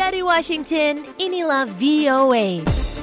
Dari Washington, inilah VOA.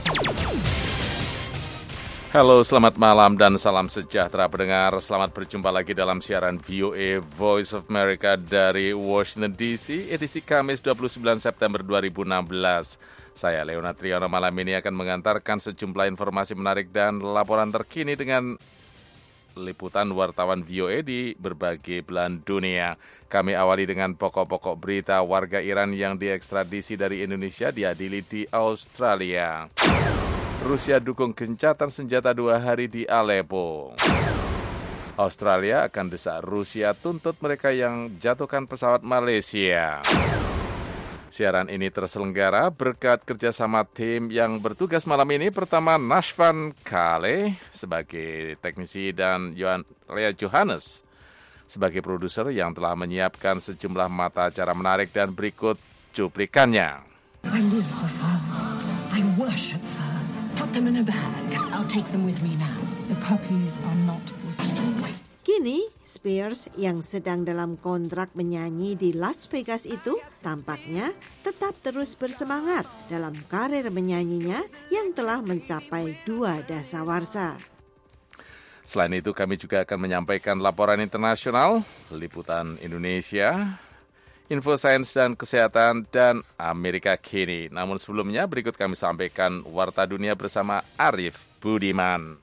Halo, selamat malam dan salam sejahtera pendengar. Selamat berjumpa lagi dalam siaran VOA Voice of America dari Washington DC, edisi Kamis 29 September 2016. Saya Leonard Triono malam ini akan mengantarkan sejumlah informasi menarik dan laporan terkini dengan liputan wartawan VOA di berbagai belahan dunia. Kami awali dengan pokok-pokok berita warga Iran yang diekstradisi dari Indonesia diadili di Australia. Rusia dukung gencatan senjata 2 hari di Aleppo. Australia akan desak Rusia tuntut mereka yang jatuhkan pesawat Malaysia. Siaran ini terselenggara berkat kerjasama tim yang bertugas malam ini. Pertama, Nashvan Kale sebagai teknisi dan Lea Johannes sebagai produser yang telah menyiapkan sejumlah mata acara menarik dan berikut cuplikannya. I live for fun. I worship fun. Put them in a bag. I'll take them with me now. The puppies are not for sale. Kini, Spears yang sedang dalam kontrak menyanyi di Las Vegas itu tampaknya tetap terus bersemangat dalam karir menyanyinya yang telah mencapai 2 dasawarsa. Selain itu, kami juga akan menyampaikan laporan internasional, liputan Indonesia, info sains dan kesehatan, dan Amerika Kini. Namun sebelumnya, berikut kami sampaikan Warta Dunia bersama Arif Budiman.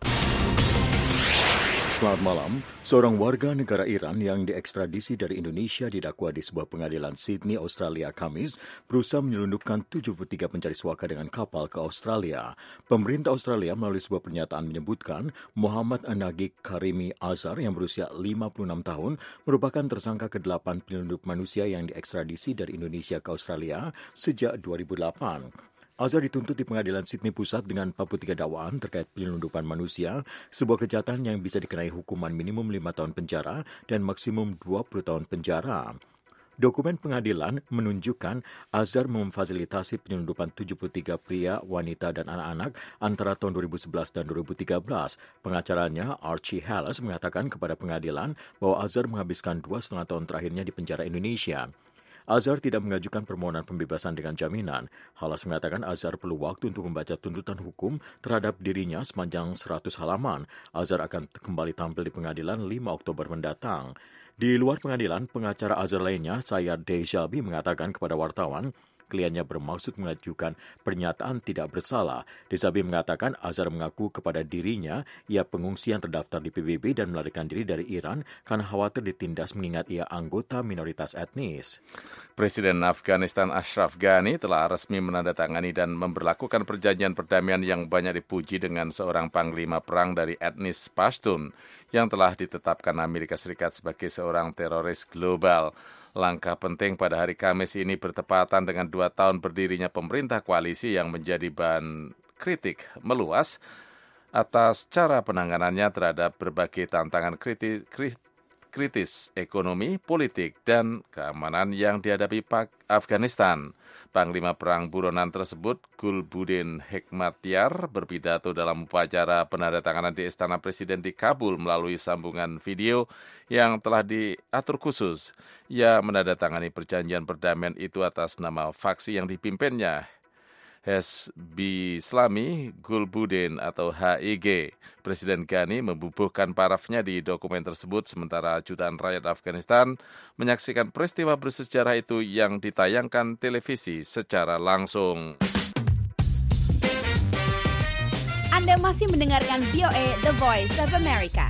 Selamat malam. Seorang warga negara Iran yang diekstradisi dari Indonesia didakwa di sebuah pengadilan Sydney, Australia, Kamis, berusaha menyelundupkan 73 pencari suaka dengan kapal ke Australia. Pemerintah Australia melalui sebuah pernyataan menyebutkan Muhammad Anagik Karimi Azhar yang berusia 56 tahun merupakan tersangka ke-8 penyelundup manusia yang diekstradisi dari Indonesia ke Australia sejak 2008. Azhar dituntut di pengadilan Sydney Pusat dengan 43 dakwaan terkait penyelundupan manusia, sebuah kejahatan yang bisa dikenai hukuman minimum 5 tahun penjara dan maksimum 20 tahun penjara. Dokumen pengadilan menunjukkan Azhar memfasilitasi penyelundupan 73 pria, wanita, dan anak-anak antara tahun 2011 dan 2013. Pengacaranya, Archie Halles, mengatakan kepada pengadilan bahwa Azhar menghabiskan 2,5 tahun terakhirnya di penjara Indonesia. Azhar tidak mengajukan permohonan pembebasan dengan jaminan. Halles mengatakan Azhar perlu waktu untuk membaca tuntutan hukum terhadap dirinya sepanjang 100 halaman. Azhar akan kembali tampil di pengadilan 5 Oktober mendatang. Di luar pengadilan, pengacara Azhar lainnya, Sayyad Dejabi, mengatakan kepada wartawan, kliennya bermaksud mengajukan pernyataan tidak bersalah. Dejabi mengatakan Azhar mengaku kepada dirinya ia pengungsi yang terdaftar di PBB dan melarikan diri dari Iran karena khawatir ditindas mengingat ia anggota minoritas etnis. Presiden Afghanistan Ashraf Ghani telah resmi menandatangani dan memberlakukan perjanjian perdamaian yang banyak dipuji dengan seorang panglima perang dari etnis Pashtun yang telah ditetapkan Amerika Serikat sebagai seorang teroris global. Langkah penting pada hari Kamis ini bertepatan dengan 2 tahun berdirinya pemerintah koalisi yang menjadi bahan kritik meluas atas cara penanganannya terhadap berbagai tantangan kritis ekonomi, politik, dan keamanan yang dihadapi Afghanistan. Panglima Perang buronan tersebut, Gulbuddin Hekmatyar, berpidato dalam upacara penandatanganan di Istana Presiden di Kabul melalui sambungan video yang telah diatur khusus. Ia menandatangani perjanjian perdamaian itu atas nama faksi yang dipimpinnya, Hezbi Islami Gulbuddin atau HIG. Presiden Ghani membubuhkan parafnya di dokumen tersebut sementara jutaan rakyat Afghanistan menyaksikan peristiwa bersejarah itu yang ditayangkan televisi secara langsung. Anda masih mendengarkan VOA The Voice of America.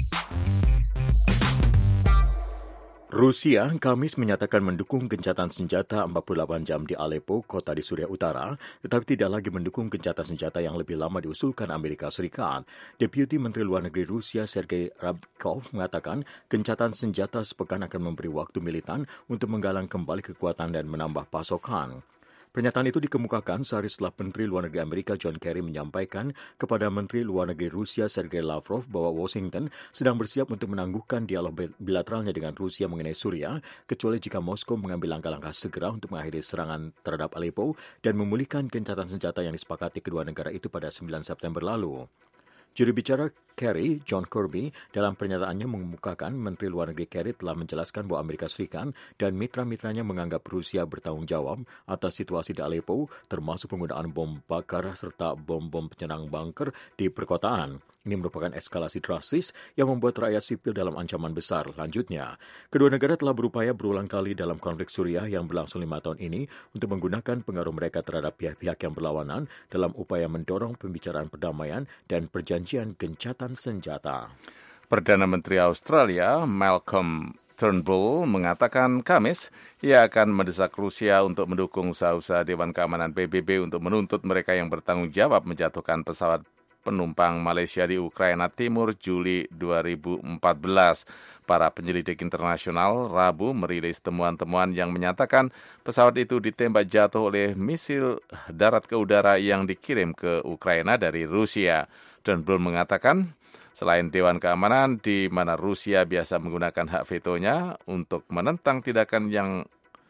Rusia Kamis menyatakan mendukung gencatan senjata 48 jam di Aleppo, kota di Suriah Utara, tetapi tidak lagi mendukung gencatan senjata yang lebih lama diusulkan Amerika Serikat. Deputi Menteri Luar Negeri Rusia Sergei Ryabkov mengatakan gencatan senjata sepekan akan memberi waktu militan untuk menggalang kembali kekuatan dan menambah pasokan. Pernyataan itu dikemukakan sehari setelah Menteri Luar Negeri Amerika John Kerry menyampaikan kepada Menteri Luar Negeri Rusia Sergei Lavrov bahwa Washington sedang bersiap untuk menangguhkan dialog bilateralnya dengan Rusia mengenai Suriah, kecuali jika Moskow mengambil langkah-langkah segera untuk mengakhiri serangan terhadap Aleppo dan memulihkan gencatan senjata yang disepakati kedua negara itu pada 9 September lalu. Juru bicara Kerry, John Kirby, dalam pernyataannya mengemukakan Menteri Luar Negeri Kerry telah menjelaskan bahwa Amerika Serikat dan mitra-mitranya menganggap Rusia bertanggung jawab atas situasi di Aleppo, termasuk penggunaan bom bakar serta bom-bom penyerang bunker di perkotaan. Ini merupakan eskalasi drastis yang membuat rakyat sipil dalam ancaman besar. Lanjutnya, kedua negara telah berupaya berulang kali dalam konflik Suriah yang berlangsung 5 tahun ini untuk menggunakan pengaruh mereka terhadap pihak-pihak yang berlawanan dalam upaya mendorong pembicaraan perdamaian dan perjanjian gencatan senjata. Perdana Menteri Australia Malcolm Turnbull mengatakan Kamis ia akan mendesak Rusia untuk mendukung usaha-usaha Dewan Keamanan PBB untuk menuntut mereka yang bertanggung jawab menjatuhkan pesawat penumpang Malaysia di Ukraina Timur Juli 2014. Para penyelidik internasional Rabu merilis temuan-temuan yang menyatakan pesawat itu ditembak jatuh oleh misil darat ke udara yang dikirim ke Ukraina dari Rusia. Turnbull mengatakan, selain Dewan Keamanan di mana Rusia biasa menggunakan hak vetonya untuk menentang tindakan yang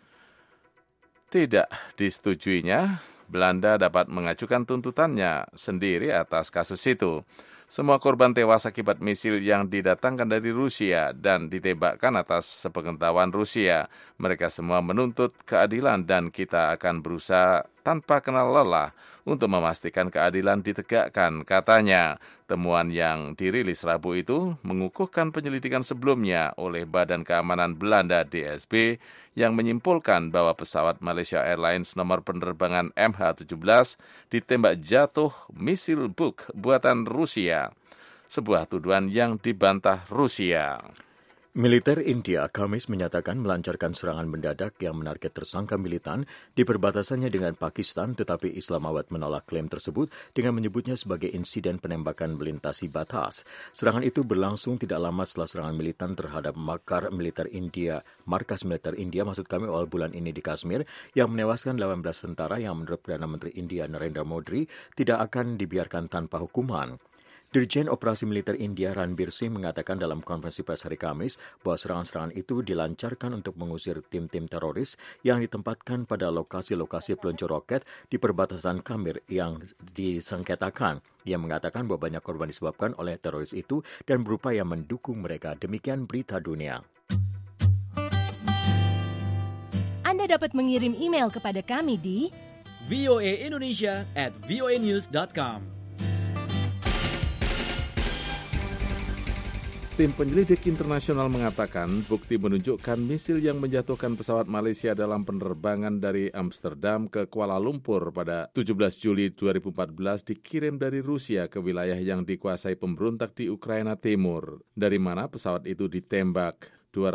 tidak disetujuinya, Belanda dapat mengajukan tuntutannya sendiri atas kasus itu. Semua korban tewas akibat misil yang didatangkan dari Rusia dan ditembakkan atas sepengetahuan Rusia. Mereka semua menuntut keadilan dan kita akan berusaha tanpa kenal lelah untuk memastikan keadilan ditegakkan, katanya. Temuan yang dirilis Rabu itu mengukuhkan penyelidikan sebelumnya oleh Badan Keamanan Belanda DSB yang menyimpulkan bahwa pesawat Malaysia Airlines nomor penerbangan MH17 ditembak jatuh misil Buk buatan Rusia. Sebuah tuduhan yang dibantah Rusia. Militer India Kamis menyatakan melancarkan serangan mendadak yang menarget tersangka militan di perbatasannya dengan Pakistan, tetapi Islamabad menolak klaim tersebut dengan menyebutnya sebagai insiden penembakan melintasi batas. Serangan itu berlangsung tidak lama setelah serangan militan terhadap markas militer India awal bulan ini di Kashmir yang menewaskan 18 tentara yang menurut Perdana Menteri India Narendra Modi tidak akan dibiarkan tanpa hukuman. Dirjen Operasi Militer India Ranbir Singh mengatakan dalam konferensi pers hari Kamis bahwa serangan-serangan itu dilancarkan untuk mengusir tim-tim teroris yang ditempatkan pada lokasi-lokasi peluncur roket di perbatasan Kashmir yang disengketakan. Ia mengatakan bahwa banyak korban disebabkan oleh teroris itu dan berupaya mendukung mereka. Demikian berita dunia. Anda dapat mengirim email kepada kami di voaindonesia@voanews.com. Tim penyelidik internasional mengatakan bukti menunjukkan misil yang menjatuhkan pesawat Malaysia dalam penerbangan dari Amsterdam ke Kuala Lumpur pada 17 Juli 2014 dikirim dari Rusia ke wilayah yang dikuasai pemberontak di Ukraina Timur, dari mana pesawat itu ditembak.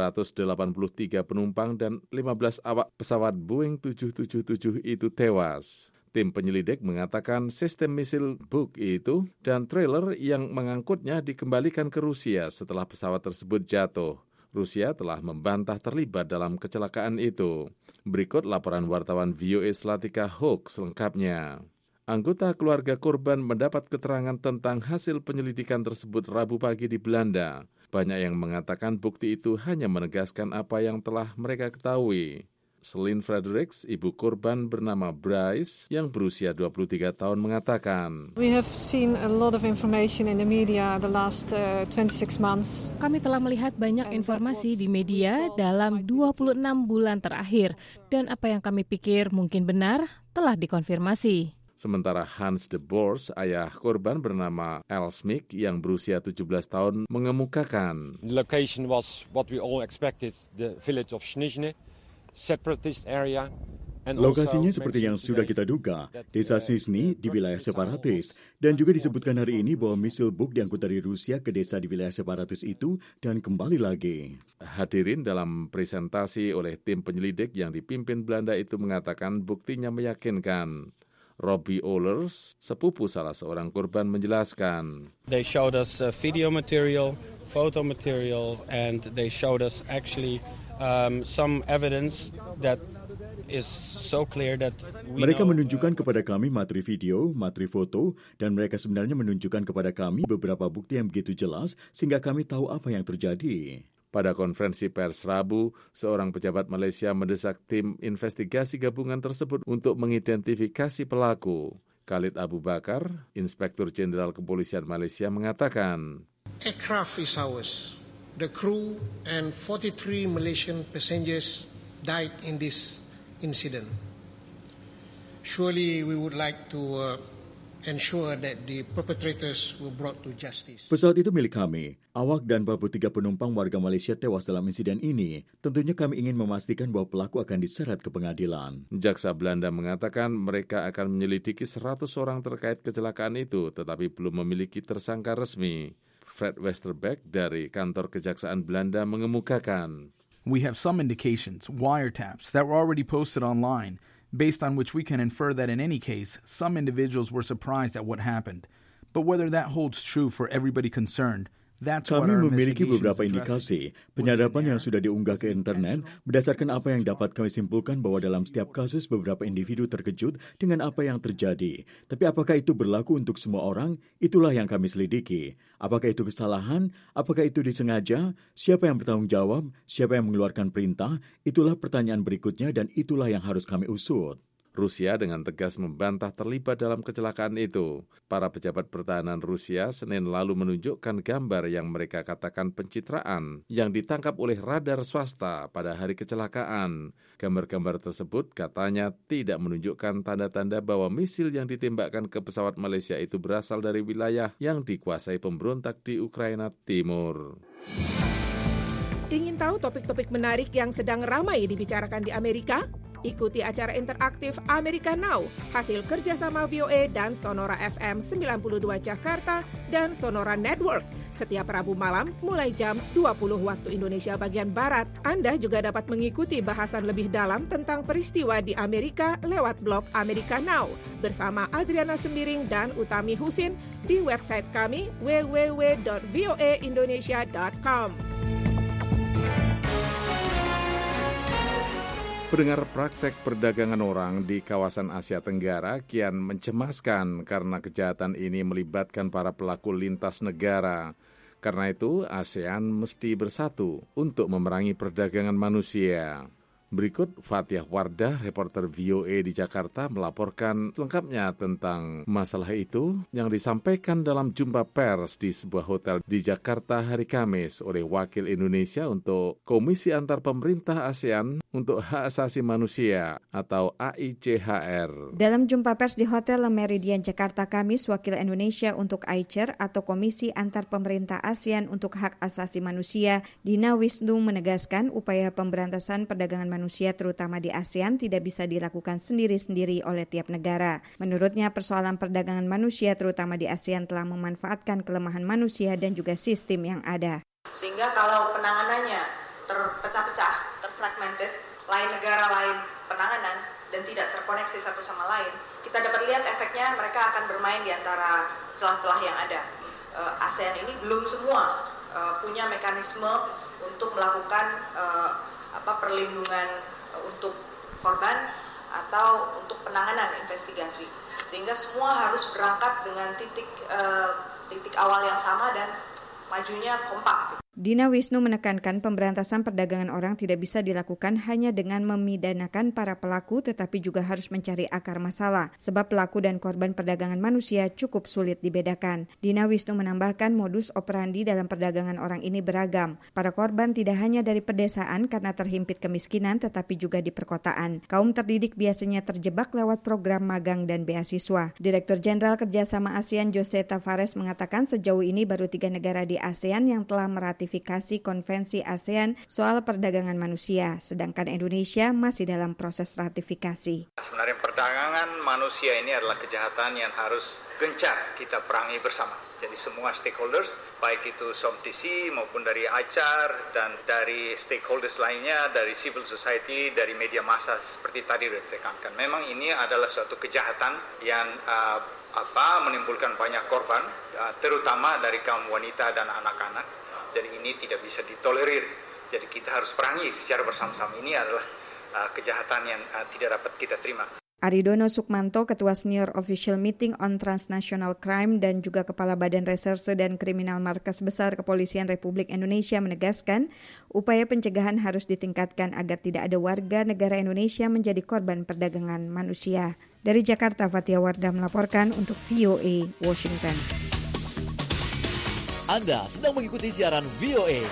283 penumpang dan 15 awak pesawat Boeing 777 itu tewas. Tim penyelidik mengatakan sistem misil Buk itu dan trailer yang mengangkutnya dikembalikan ke Rusia setelah pesawat tersebut jatuh. Rusia telah membantah terlibat dalam kecelakaan itu. Berikut laporan wartawan VOA Zlatica Hoek selengkapnya. Anggota keluarga korban mendapat keterangan tentang hasil penyelidikan tersebut Rabu pagi di Belanda. Banyak yang mengatakan bukti itu hanya menegaskan apa yang telah mereka ketahui. Celine Fredericks, ibu korban bernama Bryce, yang berusia 23 tahun mengatakan, We have seen a lot of information in the media the last 26 months. Kami telah melihat banyak informasi di media dalam 26 bulan terakhir, dan apa yang kami pikir mungkin benar telah dikonfirmasi. Sementara Hans de Boers, ayah korban bernama Al Smith yang berusia 17 tahun, mengemukakan, The location was what we all expected, the village of Snizhne. Separatist area. Lokasinya seperti yang sudah kita duga, desa Sisni di wilayah separatis. Dan juga disebutkan hari ini bahwa misil Buk diangkut dari Rusia ke desa di wilayah separatis itu dan kembali lagi. Hadirin dalam presentasi oleh tim penyelidik yang dipimpin Belanda itu mengatakan buktinya meyakinkan. Robbie Ohlers, sepupu salah seorang korban, menjelaskan. They showed us video material, photo material, and they showed us actually some evidence that is so clear that mereka menunjukkan kepada kami materi video, materi foto, dan mereka sebenarnya menunjukkan kepada kami beberapa bukti yang begitu jelas sehingga kami tahu apa yang terjadi. Pada konferensi pers Rabu, seorang pejabat Malaysia mendesak tim investigasi gabungan tersebut untuk mengidentifikasi pelaku. Khalid Abu Bakar, Inspektur Jenderal Kepolisian Malaysia, mengatakan, "Aircraft is ours. The crew and 43 Malaysian passengers died in this incident. Surely we would like to ensure that the perpetrators were brought to justice." Pesawat itu milik kami. Awak dan 43 penumpang warga Malaysia tewas dalam insiden ini. Tentunya kami ingin memastikan bahwa pelaku akan diseret ke pengadilan. Jaksa Belanda mengatakan mereka akan menyelidiki 100 orang terkait kecelakaan itu, tetapi belum memiliki tersangka resmi. Fred Westerbeck dari kantor Kejaksaan Belanda mengemukakan, "We have some indications, wiretaps, that were already posted online, based on which we can infer that in any case, some individuals were surprised at what happened. But whether that holds true for everybody concerned, that's what kami our memiliki investigation beberapa is indikasi penyadapan yang sudah diunggah ke internet berdasarkan apa yang dapat kami simpulkan bahwa dalam setiap kasus beberapa individu terkejut dengan apa yang terjadi. Tapi apakah itu berlaku untuk semua orang? Itulah yang kami selidiki. Apakah itu kesalahan? Apakah itu disengaja? Siapa yang bertanggung jawab? Siapa yang mengeluarkan perintah? Itulah pertanyaan berikutnya dan itulah yang harus kami usut. Rusia dengan tegas membantah terlibat dalam kecelakaan itu. Para pejabat pertahanan Rusia Senin lalu menunjukkan gambar yang mereka katakan pencitraan yang ditangkap oleh radar swasta pada hari kecelakaan. Gambar-gambar tersebut katanya tidak menunjukkan tanda-tanda bahwa misil yang ditembakkan ke pesawat Malaysia itu berasal dari wilayah yang dikuasai pemberontak di Ukraina Timur. Ingin tahu topik-topik menarik yang sedang ramai dibicarakan di Amerika? Ikuti acara interaktif Amerika Now, hasil kerjasama VOA dan Sonora FM 92 Jakarta dan Sonora Network. Setiap Rabu malam mulai jam 20 waktu Indonesia bagian Barat. Anda juga dapat mengikuti bahasan lebih dalam tentang peristiwa di Amerika lewat blog Amerika Now bersama Adriana Sembiring dan Utami Husin di website kami www.voaindonesia.com. Pendengar, praktek perdagangan orang di kawasan Asia Tenggara kian mencemaskan karena kejahatan ini melibatkan para pelaku lintas negara. Karena itu, ASEAN mesti bersatu untuk memerangi perdagangan manusia. Berikut Fathiyah Wardah, reporter VOA di Jakarta, melaporkan lengkapnya tentang masalah itu yang disampaikan dalam jumpa pers di sebuah hotel di Jakarta hari Kamis oleh wakil Indonesia untuk Komisi Antar Pemerintah ASEAN untuk Hak Asasi Manusia atau AICHR. Dalam jumpa pers di Hotel Le Méridien Jakarta Kamis, wakil Indonesia untuk AICHR atau Komisi Antar Pemerintah ASEAN untuk Hak Asasi Manusia, Dina Wisnu menegaskan upaya pemberantasan perdagangan manusia terutama di ASEAN tidak bisa dilakukan sendiri-sendiri oleh tiap negara. Menurutnya, persoalan perdagangan manusia terutama di ASEAN telah memanfaatkan kelemahan manusia dan juga sistem yang ada. Sehingga kalau penanganannya terpecah-pecah, terfragmented, lain negara lain penanganan dan tidak terkoneksi satu sama lain, kita dapat lihat efeknya mereka akan bermain di antara celah-celah yang ada. ASEAN ini belum semua punya mekanisme untuk melakukan perlindungan untuk korban atau untuk penanganan investigasi, sehingga semua harus berangkat dengan titik awal yang sama dan majunya kompak. Dina Wisnu menekankan pemberantasan perdagangan orang tidak bisa dilakukan hanya dengan memidanakan para pelaku, tetapi juga harus mencari akar masalah, sebab pelaku dan korban perdagangan manusia cukup sulit dibedakan. Dina Wisnu menambahkan modus operandi dalam perdagangan orang ini beragam. Para korban tidak hanya dari pedesaan karena terhimpit kemiskinan, tetapi juga di perkotaan. Kaum terdidik biasanya terjebak lewat program magang dan beasiswa. Direktur Jenderal Kerjasama ASEAN Jose Tavares mengatakan sejauh ini baru 3 negara di ASEAN yang telah meratifikasi Konvensi ASEAN soal perdagangan manusia, sedangkan Indonesia masih dalam proses ratifikasi. Sebenarnya perdagangan manusia ini adalah kejahatan yang harus gencar kita perangi bersama. Jadi semua stakeholders, baik itu SOMTC maupun dari AICHR dan dari stakeholders lainnya, dari civil society, dari media massa seperti tadi ditekankan. Memang ini adalah suatu kejahatan yang menimbulkan banyak korban, terutama dari kaum wanita dan anak-anak. Jadi ini tidak bisa ditolerir. Jadi kita harus perangi secara bersama-sama. Ini adalah kejahatan yang tidak dapat kita terima. Aridono Sukmanto, Ketua Senior Official Meeting on Transnational Crime dan juga Kepala Badan Reserse dan Kriminal Markas Besar Kepolisian Republik Indonesia menegaskan, upaya pencegahan harus ditingkatkan agar tidak ada warga negara Indonesia menjadi korban perdagangan manusia. Dari Jakarta, Fatia Wardah melaporkan untuk VOA Washington. Anda sedang mengikuti siaran VOA.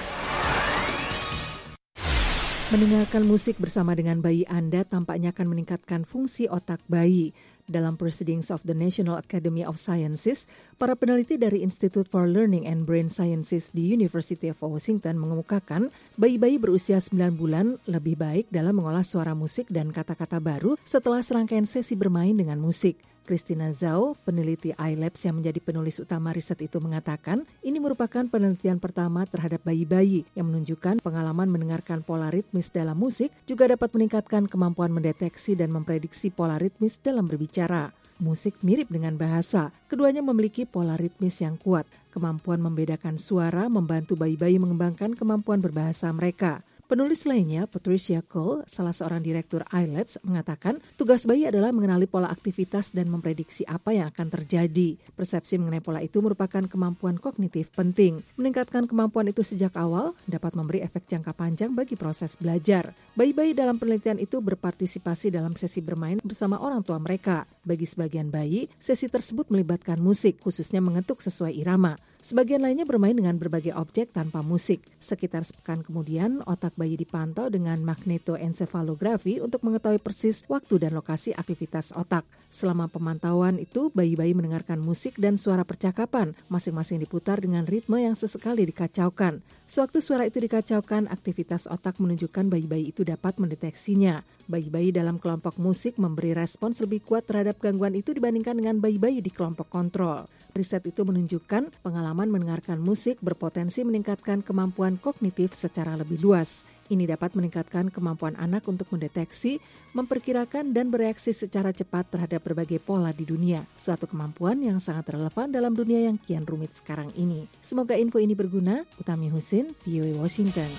Mendengarkan musik bersama dengan bayi Anda tampaknya akan meningkatkan fungsi otak bayi. Dalam Proceedings of the National Academy of Sciences, para peneliti dari Institute for Learning and Brain Sciences di University of Washington mengemukakan bayi-bayi berusia 9 bulan lebih baik dalam mengolah suara musik dan kata-kata baru setelah serangkaian sesi bermain dengan musik. Christina Zhao, peneliti iLabs yang menjadi penulis utama riset itu mengatakan, ini merupakan penelitian pertama terhadap bayi-bayi yang menunjukkan pengalaman mendengarkan pola ritmis dalam musik juga dapat meningkatkan kemampuan mendeteksi dan memprediksi pola ritmis dalam berbicara. Musik mirip dengan bahasa, keduanya memiliki pola ritmis yang kuat. Kemampuan membedakan suara membantu bayi-bayi mengembangkan kemampuan berbahasa mereka. Penulis lainnya, Patricia Cole, salah seorang direktur iLabs, mengatakan tugas bayi adalah mengenali pola aktivitas dan memprediksi apa yang akan terjadi. Persepsi mengenai pola itu merupakan kemampuan kognitif penting. Meningkatkan kemampuan itu sejak awal dapat memberi efek jangka panjang bagi proses belajar. Bayi-bayi dalam penelitian itu berpartisipasi dalam sesi bermain bersama orang tua mereka. Bagi sebagian bayi, sesi tersebut melibatkan musik, khususnya mengetuk sesuai irama. Sebagian lainnya bermain dengan berbagai objek tanpa musik. Sekitar sepekan kemudian, otak bayi dipantau dengan magnetoencephalografi untuk mengetahui persis waktu dan lokasi aktivitas otak. Selama pemantauan itu, bayi-bayi mendengarkan musik dan suara percakapan, masing-masing diputar dengan ritme yang sesekali dikacaukan. Sewaktu suara itu dikacaukan, aktivitas otak menunjukkan bayi-bayi itu dapat mendeteksinya. Bayi-bayi dalam kelompok musik memberi respons lebih kuat terhadap gangguan itu dibandingkan dengan bayi-bayi di kelompok kontrol. Riset itu menunjukkan pengalaman mendengarkan musik berpotensi meningkatkan kemampuan kognitif secara lebih luas. Ini dapat meningkatkan kemampuan anak untuk mendeteksi, memperkirakan, dan bereaksi secara cepat terhadap berbagai pola di dunia. Suatu kemampuan yang sangat relevan dalam dunia yang kian rumit sekarang ini. Semoga info ini berguna. Utami Husin, VOA Washington.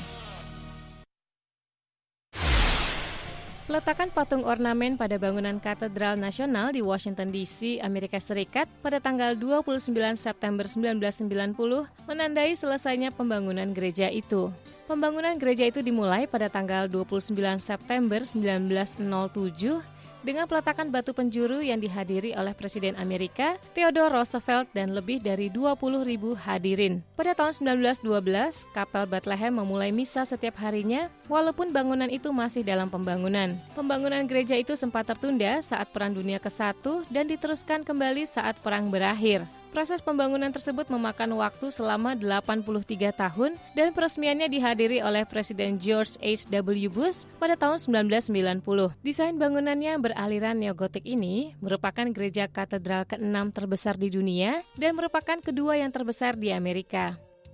Peletakan patung ornamen pada bangunan Katedral Nasional di Washington DC, Amerika Serikat pada tanggal 29 September 1990 menandai selesainya pembangunan gereja itu. Pembangunan gereja itu dimulai pada tanggal 29 September 1907 dengan peletakan batu penjuru yang dihadiri oleh Presiden Amerika, Theodore Roosevelt, dan lebih dari 20.000 hadirin. Pada tahun 1912, Kapel Bethlehem memulai misa setiap harinya, walaupun bangunan itu masih dalam pembangunan. Pembangunan gereja itu sempat tertunda saat Perang Dunia ke-1 dan diteruskan kembali saat perang berakhir. Proses pembangunan tersebut memakan waktu selama 83 tahun dan peresmiannya dihadiri oleh Presiden George H.W. Bush pada tahun 1990. Desain bangunannya beraliran neogotik ini merupakan gereja katedral ke-6 terbesar di dunia dan merupakan kedua yang terbesar di Amerika.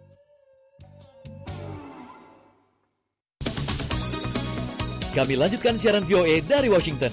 Kami lanjutkan siaran VOA dari Washington.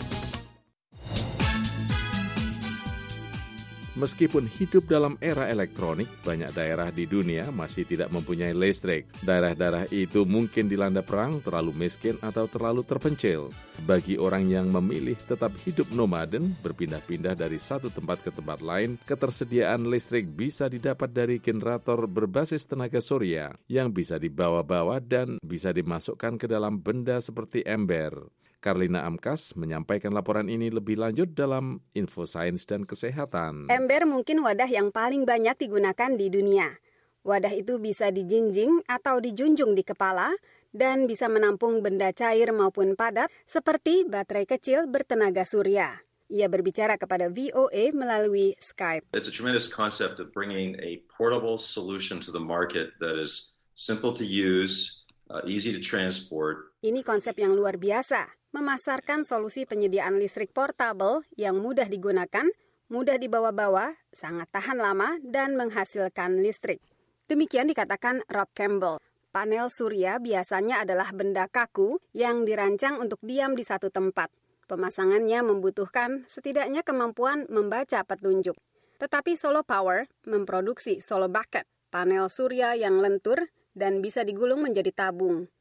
Meskipun hidup dalam era elektronik, banyak daerah di dunia masih tidak mempunyai listrik. Daerah-daerah itu mungkin dilanda perang, terlalu miskin, atau terlalu terpencil. Bagi orang yang memilih tetap hidup nomaden, berpindah-pindah dari satu tempat ke tempat lain, ketersediaan listrik bisa didapat dari generator berbasis tenaga surya yang bisa dibawa-bawa dan bisa dimasukkan ke dalam benda seperti ember. Karlina Amkas menyampaikan laporan ini lebih lanjut dalam Info Sains dan Kesehatan. Ember mungkin wadah yang paling banyak digunakan di dunia. Wadah itu bisa dijinjing atau dijunjung di kepala dan bisa menampung benda cair maupun padat seperti baterai kecil bertenaga surya. Ia berbicara kepada VOA melalui Skype. It's a tremendous concept of bringing a portable solution to the market that is simple to use, easy to transport. Ini konsep yang luar biasa. Memasarkan solusi penyediaan listrik portable yang mudah digunakan, mudah dibawa-bawa, sangat tahan lama, dan menghasilkan listrik. Demikian dikatakan Rob Campbell. Panel surya biasanya adalah benda kaku yang dirancang untuk diam di satu tempat. Pemasangannya membutuhkan setidaknya kemampuan membaca petunjuk. Tetapi Solar Power memproduksi Solar Bucket, panel surya yang lentur dan bisa digulung menjadi tabung.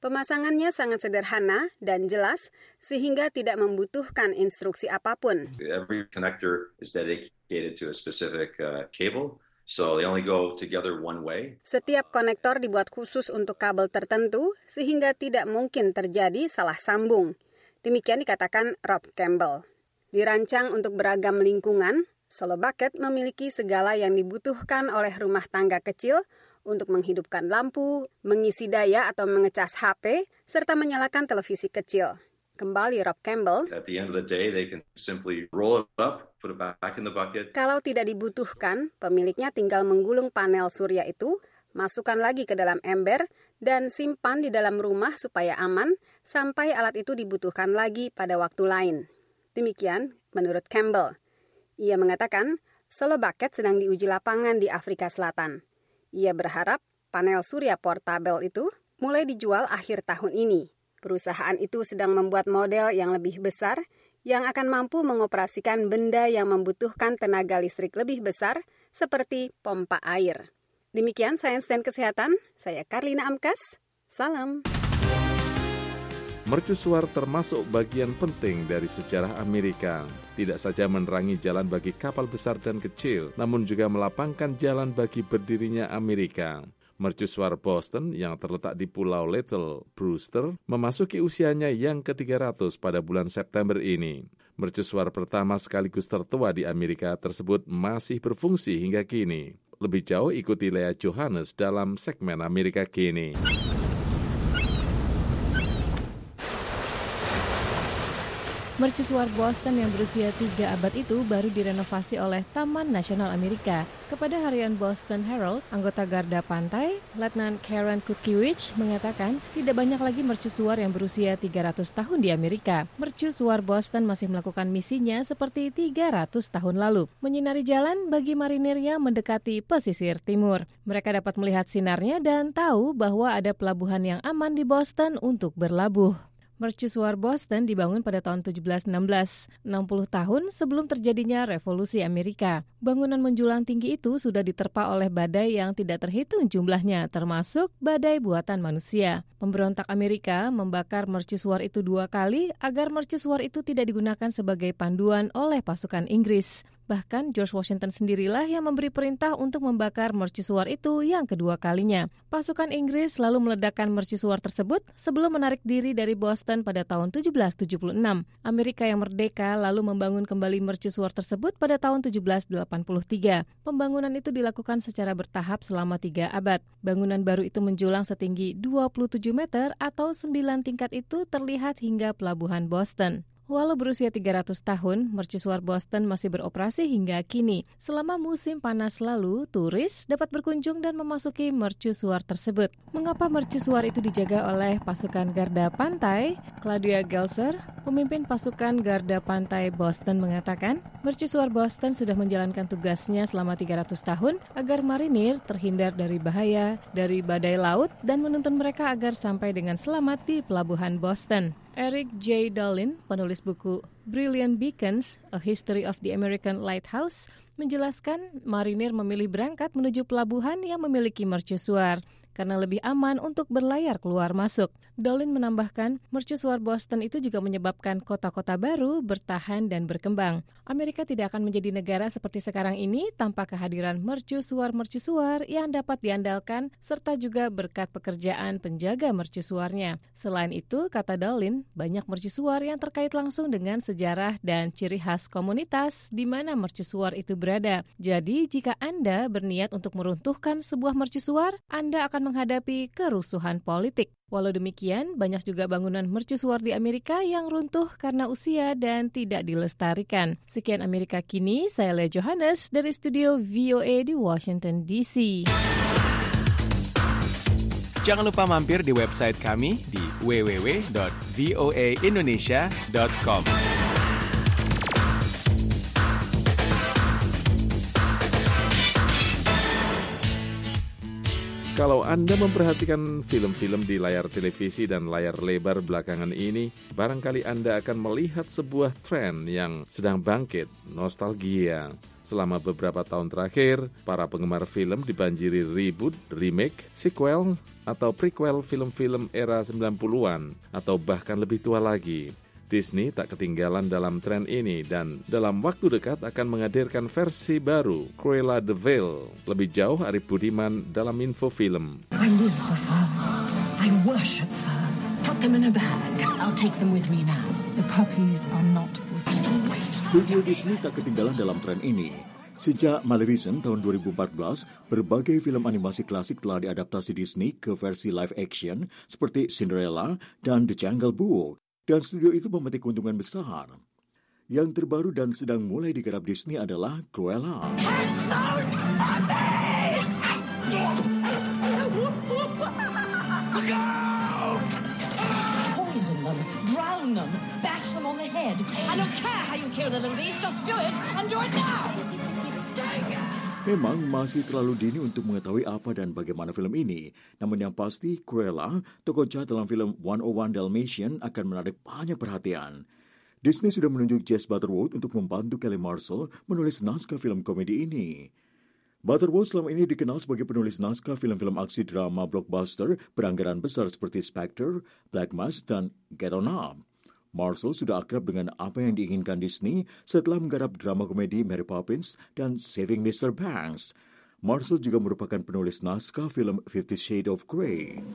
Pemasangannya sangat sederhana dan jelas sehingga tidak membutuhkan instruksi apapun. Every connector is dedicated to a specific cable, so they only go together one way. Setiap konektor dibuat khusus untuk kabel tertentu sehingga tidak mungkin terjadi salah sambung. Demikian dikatakan Rob Campbell. Dirancang untuk beragam lingkungan, Solo Bucket memiliki segala yang dibutuhkan oleh rumah tangga kecil untuk menghidupkan lampu, mengisi daya atau mengecas HP, serta menyalakan televisi kecil. Kembali Rob Campbell, At the end of the day, they can simply roll it up, put it back in the bucket. Kalau tidak dibutuhkan, pemiliknya tinggal menggulung panel surya itu, masukkan lagi ke dalam ember, dan simpan di dalam rumah supaya aman sampai alat itu dibutuhkan lagi pada waktu lain. Demikian menurut Campbell. Ia mengatakan, Solo Bucket sedang diuji lapangan di Afrika Selatan. Ia berharap panel surya portabel itu mulai dijual akhir tahun ini. Perusahaan itu sedang membuat model yang lebih besar yang akan mampu mengoperasikan benda yang membutuhkan tenaga listrik lebih besar seperti pompa air. Demikian Sains dan Kesehatan, saya Karlina Amkas, salam. Mercusuar termasuk bagian penting dari sejarah Amerika. Tidak saja menerangi jalan bagi kapal besar dan kecil, namun juga melapangkan jalan bagi berdirinya Amerika. Mercusuar Boston yang terletak di Pulau Little Brewster memasuki usianya yang ke-300 pada bulan September ini. Mercusuar pertama sekaligus tertua di Amerika tersebut masih berfungsi hingga kini. Lebih jauh ikuti Lea Johannes dalam segmen Amerika Kini. Mercusuar Boston yang berusia 3 abad itu baru direnovasi oleh Taman Nasional Amerika. Kepada harian Boston Herald, anggota Garda Pantai, Letnan Karen Kutkiewicz mengatakan tidak banyak lagi mercusuar yang berusia 300 tahun di Amerika. Mercusuar Boston masih melakukan misinya seperti 300 tahun lalu, menyinari jalan bagi marinir yang mendekati pesisir timur. Mereka dapat melihat sinarnya dan tahu bahwa ada pelabuhan yang aman di Boston untuk berlabuh. Mercusuar Boston dibangun pada tahun 1716, 60 tahun sebelum terjadinya Revolusi Amerika. Bangunan menjulang tinggi itu sudah diterpa oleh badai yang tidak terhitung jumlahnya, termasuk badai buatan manusia. Pemberontak Amerika membakar mercusuar itu 2 kali agar mercusuar itu tidak digunakan sebagai panduan oleh pasukan Inggris. Bahkan George Washington sendirilah yang memberi perintah untuk membakar mercusuar itu yang kedua kalinya. Pasukan Inggris lalu meledakkan mercusuar tersebut sebelum menarik diri dari Boston pada tahun 1776. Amerika yang merdeka lalu membangun kembali mercusuar tersebut pada tahun 1783. Pembangunan itu dilakukan secara bertahap selama 3 abad. Bangunan baru itu menjulang setinggi 27 meter atau 9 tingkat itu terlihat hingga pelabuhan Boston. Walau berusia 300 tahun, mercusuar Boston masih beroperasi hingga kini. Selama musim panas lalu, turis dapat berkunjung dan memasuki mercusuar tersebut. Mengapa mercusuar itu dijaga oleh pasukan Garda Pantai? Claudia Gelser, pemimpin pasukan Garda Pantai Boston mengatakan, mercusuar Boston sudah menjalankan tugasnya selama 300 tahun agar marinir terhindar dari bahaya, dari badai laut, dan menuntun mereka agar sampai dengan selamat di pelabuhan Boston. Eric J. Dolan, penulis buku Brilliant Beacons, A History of the American Lighthouse, menjelaskan marinir memilih berangkat menuju pelabuhan yang memiliki mercusuar karena lebih aman untuk berlayar keluar masuk. Dolan menambahkan, mercusuar Boston itu juga menyebabkan kota-kota baru bertahan dan berkembang. Amerika tidak akan menjadi negara seperti sekarang ini tanpa kehadiran mercusuar-mercusuar yang dapat diandalkan serta juga berkat pekerjaan penjaga mercusuarnya. Selain itu, kata Dolan, banyak mercusuar yang terkait langsung dengan sejarah dan ciri khas komunitas di mana mercusuar itu berada. Jadi, jika Anda berniat untuk meruntuhkan sebuah mercusuar, Anda akan menghadapi kerusuhan politik. Walau demikian, banyak juga bangunan mercusuar di Amerika yang runtuh karena usia dan tidak dilestarikan. Sekian Amerika Kini, saya Lea Johannes dari studio VOA di Washington DC. Jangan lupa mampir di website kami di www.voaindonesia.com. Kalau Anda memperhatikan film-film di layar televisi dan layar lebar belakangan ini, barangkali Anda akan melihat sebuah tren yang sedang bangkit, nostalgia. Selama beberapa tahun terakhir, para penggemar film dibanjiri reboot, remake, sequel, atau prequel film-film era 90-an, atau bahkan lebih tua lagi. Disney tak ketinggalan dalam tren ini dan dalam waktu dekat akan menghadirkan versi baru, Cruella de Vil. Lebih jauh, Arif Budiman dalam Info Film. I live for fur. I worship fur. Put them in a bag. I'll take them with me now. The puppies are not for sale. Studio Disney tak ketinggalan dalam tren ini. Sejak Maleficent tahun 2014, berbagai film animasi klasik telah diadaptasi Disney ke versi live action seperti Cinderella dan The Jungle Book. Dan studio itu memetik keuntungan besar. Yang terbaru dan sedang mulai digarap Disney adalah Cruella. Poison them, drown them, bash them on the head. I don't care how you kill the little beast, just do it and do it now. Memang masih terlalu dini untuk mengetahui apa dan bagaimana film ini. Namun yang pasti, Cruella, tokoh jahat dalam film 101 Dalmatian akan menarik banyak perhatian. Disney sudah menunjuk Jess Butterworth untuk membantu Kelly Marshall menulis naskah film komedi ini. Butterworth selama ini dikenal sebagai penulis naskah film-film aksi drama blockbuster beranggaran besar seperti Spectre, Black Mass, dan Get On Up. Marshall sudah akrab dengan apa yang diinginkan Disney setelah menggarap drama komedi Mary Poppins dan Saving Mr. Banks. Marshall juga merupakan penulis naskah film 50 Shades of Grey.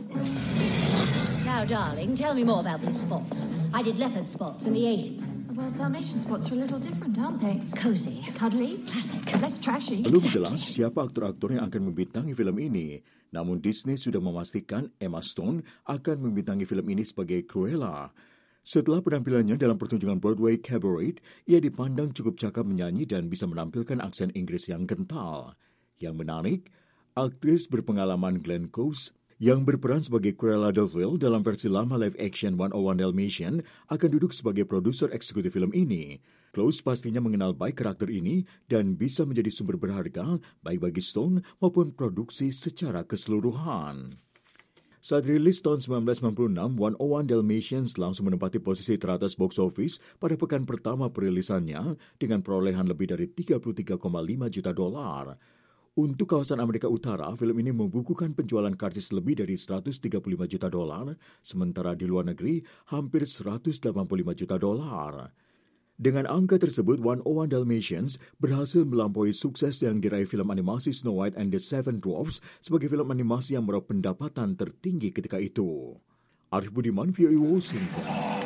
Now, darling, tell me more about these spots. I did leopard spots in the 80s. Well, Dalmatian spots are a little different, aren't they? Cozy. Cuddly. Classic. Less trashy. Belum jelas siapa aktor-aktor yang akan membintangi film ini. Namun Disney sudah memastikan Emma Stone akan membintangi film ini sebagai Cruella. Setelah penampilannya dalam pertunjukan Broadway Cabaret, ia dipandang cukup cakap menyanyi dan bisa menampilkan aksen Inggris yang kental. Yang menarik, aktris berpengalaman Glenn Close yang berperan sebagai Cruella de Vil dalam versi lama live action 101 Dalmatian akan duduk sebagai produser eksekutif film ini. Close pastinya mengenal baik karakter ini dan bisa menjadi sumber berharga baik bagi Stone maupun produksi secara keseluruhan. Saat rilis tahun 1996, 101 Dalmatians langsung menempati posisi teratas box office pada pekan pertama perilisannya dengan perolehan lebih dari $33,5 juta. Untuk kawasan Amerika Utara, film ini membukukan penjualan karcis lebih dari $135 juta, sementara di luar negeri hampir $185 juta. Dengan angka tersebut, 101 Dalmatians berhasil melampaui sukses yang diraih film animasi Snow White and the Seven Dwarfs sebagai film animasi yang meraup pendapatan tertinggi ketika itu. Arif Budiman, VOA Washington.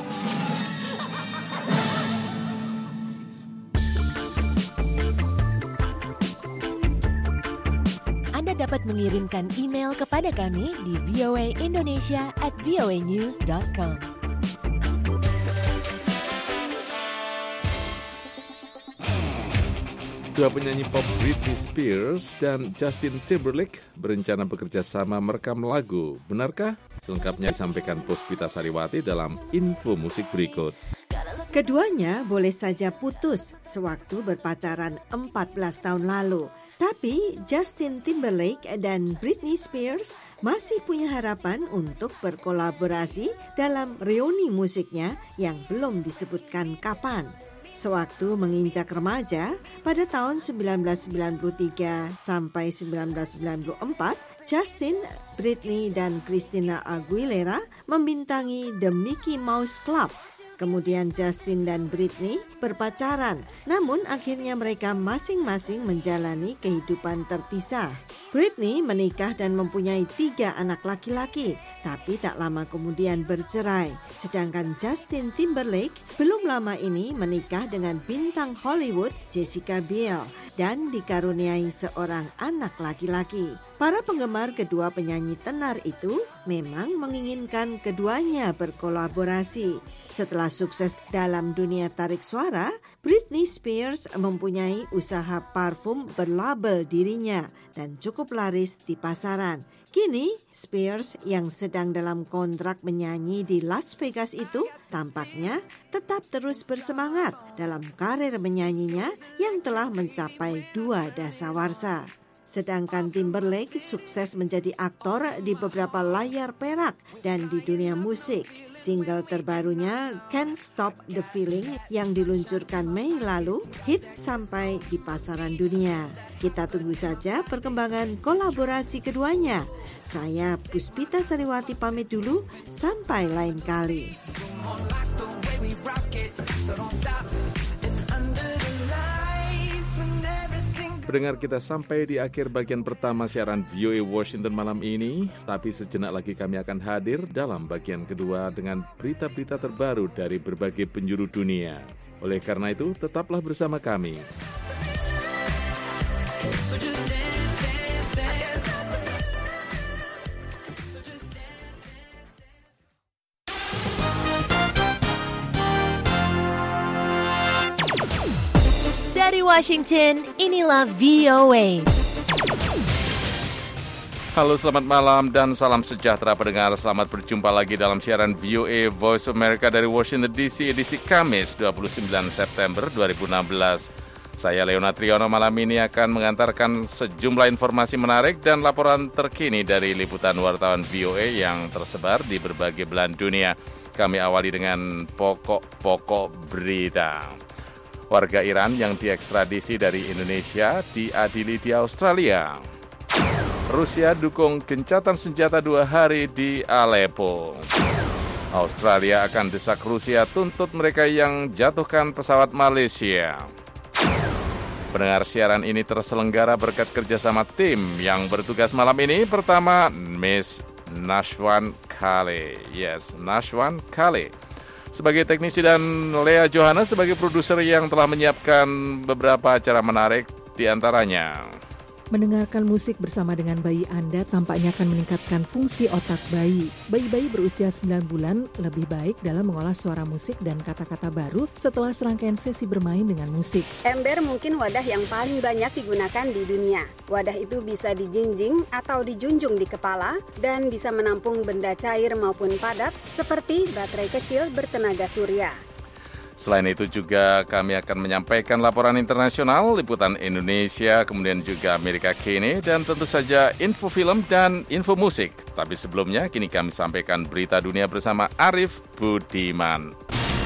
Anda dapat mengirimkan email kepada kami di voaindonesia@voanews.com. Dua penyanyi pop Britney Spears dan Justin Timberlake berencana bekerja sama merekam lagu. Benarkah? Selengkapnya disampaikan Puspita Sariwati dalam info musik berikut. Keduanya boleh saja putus sewaktu berpacaran 14 tahun lalu. Tapi Justin Timberlake dan Britney Spears masih punya harapan untuk berkolaborasi dalam reuni musiknya yang belum disebutkan kapan. Sewaktu menginjak remaja, pada tahun 1993 sampai 1994, Justin, Britney, dan Christina Aguilera membintangi The Mickey Mouse Club. Kemudian Justin dan Britney berpacaran, namun akhirnya mereka masing-masing menjalani kehidupan terpisah. Britney menikah dan mempunyai 3 anak laki-laki, tapi tak lama kemudian bercerai. Sedangkan Justin Timberlake belum lama ini menikah dengan bintang Hollywood Jessica Biel dan dikaruniai seorang anak laki-laki. Para penggemar kedua penyanyi tenar itu memang menginginkan keduanya berkolaborasi. Setelah sukses dalam dunia tarik suara, Britney Spears mempunyai usaha parfum berlabel dirinya dan cukup laris di pasaran. Kini, Spears yang sedang dalam kontrak menyanyi di Las Vegas itu tampaknya tetap terus bersemangat dalam karir menyanyinya yang telah mencapai 2 dasawarsa. Sedangkan Timberlake sukses menjadi aktor di beberapa layar perak dan di dunia musik. Single terbarunya Can't Stop the Feeling yang diluncurkan Mei lalu hit sampai di pasaran dunia. Kita tunggu saja perkembangan kolaborasi keduanya. Saya Puspita Sariwati pamit dulu, sampai lain kali. Pendengar, kita sampai di akhir bagian pertama siaran VOA Washington malam ini, tapi sejenak lagi kami akan hadir dalam bagian kedua dengan berita-berita terbaru dari berbagai penjuru dunia. Oleh karena itu, tetaplah bersama kami. Dari Washington, inilah VOA. Halo, selamat malam dan salam sejahtera pendengar. Selamat berjumpa lagi dalam siaran VOA Voice of America dari Washington DC edisi Kamis 29 September 2016. Saya Leonard Triono malam ini akan mengantarkan sejumlah informasi menarik dan laporan terkini dari liputan wartawan VOA yang tersebar di berbagai belahan dunia. Kami awali dengan pokok-pokok berita. Warga Iran yang diekstradisi dari Indonesia diadili di Australia. Rusia dukung gencatan senjata 2 hari di Aleppo. Australia akan desak Rusia tuntut mereka yang jatuhkan pesawat Malaysia. Pendengar, siaran ini terselenggara berkat kerjasama tim yang bertugas malam ini. Pertama, Miss Nashwan Kale. Yes, Nashwan Kale sebagai teknisi dan Lea Johannes sebagai produser yang telah menyiapkan beberapa acara menarik di antaranya. Mendengarkan musik bersama dengan bayi Anda tampaknya akan meningkatkan fungsi otak bayi. Bayi-bayi berusia 9 bulan lebih baik dalam mengolah suara musik dan kata-kata baru setelah serangkaian sesi bermain dengan musik. Ember mungkin wadah yang paling banyak digunakan di dunia. Wadah itu bisa dijinjing atau dijunjung di kepala dan bisa menampung benda cair maupun padat seperti baterai kecil bertenaga surya. Selain itu juga kami akan menyampaikan laporan internasional, liputan Indonesia, kemudian juga Amerika kini, dan tentu saja info film dan info musik. Tapi sebelumnya, kini kami sampaikan berita dunia bersama Arif Budiman.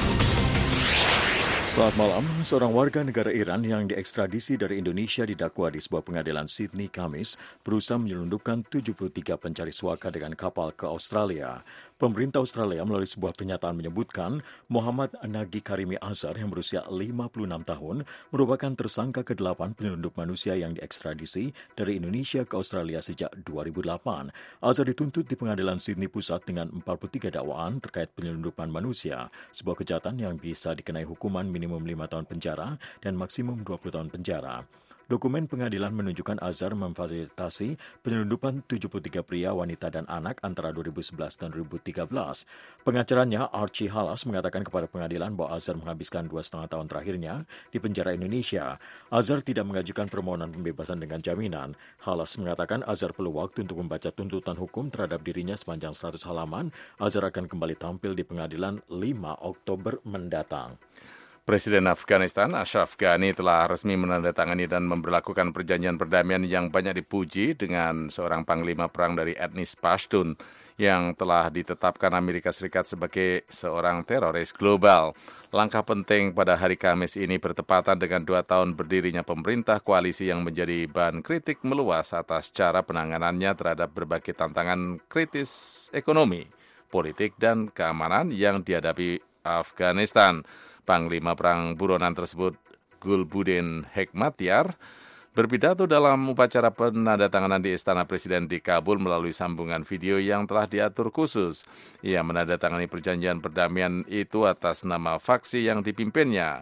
Selamat malam. Seorang warga negara Iran yang diekstradisi dari Indonesia didakwa di sebuah pengadilan Sydney Kamis berusaha menyelundupkan 73 pencari suaka dengan kapal ke Australia. Pemerintah Australia melalui sebuah pernyataan menyebutkan Muhammad Nagi Karimi Azhar yang berusia 56 tahun merupakan tersangka ke-8 penyelundup manusia yang diekstradisi dari Indonesia ke Australia sejak 2008. Azhar dituntut di pengadilan Sydney Pusat dengan 43 dakwaan terkait penyelundupan manusia, sebuah kejahatan yang bisa dikenai hukuman minimum 5 tahun penjara dan maksimum 20 tahun penjara. Dokumen pengadilan menunjukkan Azhar memfasilitasi penyelundupan 73 pria, wanita, dan anak antara 2011 dan 2013. Pengacaranya Archie Halas mengatakan kepada pengadilan bahwa Azhar menghabiskan 2,5 tahun terakhirnya di penjara Indonesia. Azhar tidak mengajukan permohonan pembebasan dengan jaminan. Halas mengatakan Azhar perlu waktu untuk membaca tuntutan hukum terhadap dirinya sepanjang 100 halaman. Azhar akan kembali tampil di pengadilan 5 Oktober mendatang. Presiden Afghanistan Ashraf Ghani telah resmi menandatangani dan memberlakukan perjanjian perdamaian yang banyak dipuji dengan seorang panglima perang dari etnis Pashtun yang telah ditetapkan Amerika Serikat sebagai seorang teroris global. Langkah penting pada hari Kamis ini bertepatan dengan 2 tahun berdirinya pemerintah koalisi yang menjadi bahan kritik meluas atas cara penanganannya terhadap berbagai tantangan kritis ekonomi, politik, dan keamanan yang dihadapi Afghanistan. Panglima Perang Buronan tersebut, Gulbuddin Hekmatyar, berpidato dalam upacara penandatanganan di Istana Presiden di Kabul melalui sambungan video yang telah diatur khusus. Ia menandatangani perjanjian perdamaian itu atas nama faksi yang dipimpinnya,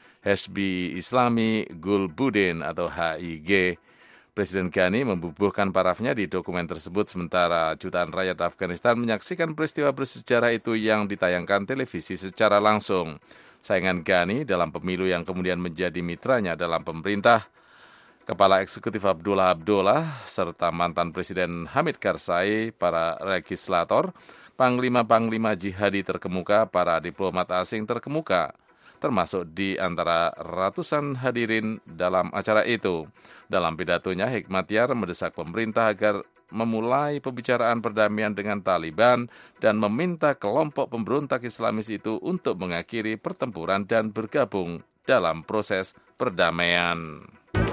Hezbi Islami Gulbuddin atau HIG. Presiden Ghani membubuhkan parafnya di dokumen tersebut sementara jutaan rakyat Afghanistan menyaksikan peristiwa bersejarah itu yang ditayangkan televisi secara langsung. Saingan Ghani dalam pemilu yang kemudian menjadi mitranya dalam pemerintah, Kepala Eksekutif Abdullah Abdullah, serta mantan Presiden Hamid Karzai, para legislator, panglima-panglima jihadi terkemuka, para diplomat asing terkemuka, termasuk di antara ratusan hadirin dalam acara itu. Dalam pidatonya, Hekmatyar mendesak pemerintah agar memulai pembicaraan perdamaian dengan Taliban dan meminta kelompok pemberontak Islamis itu untuk mengakhiri pertempuran dan bergabung dalam proses perdamaian.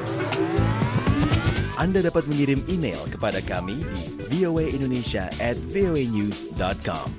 Anda dapat mengirim email kepada kami di voaindonesia@voanews.com.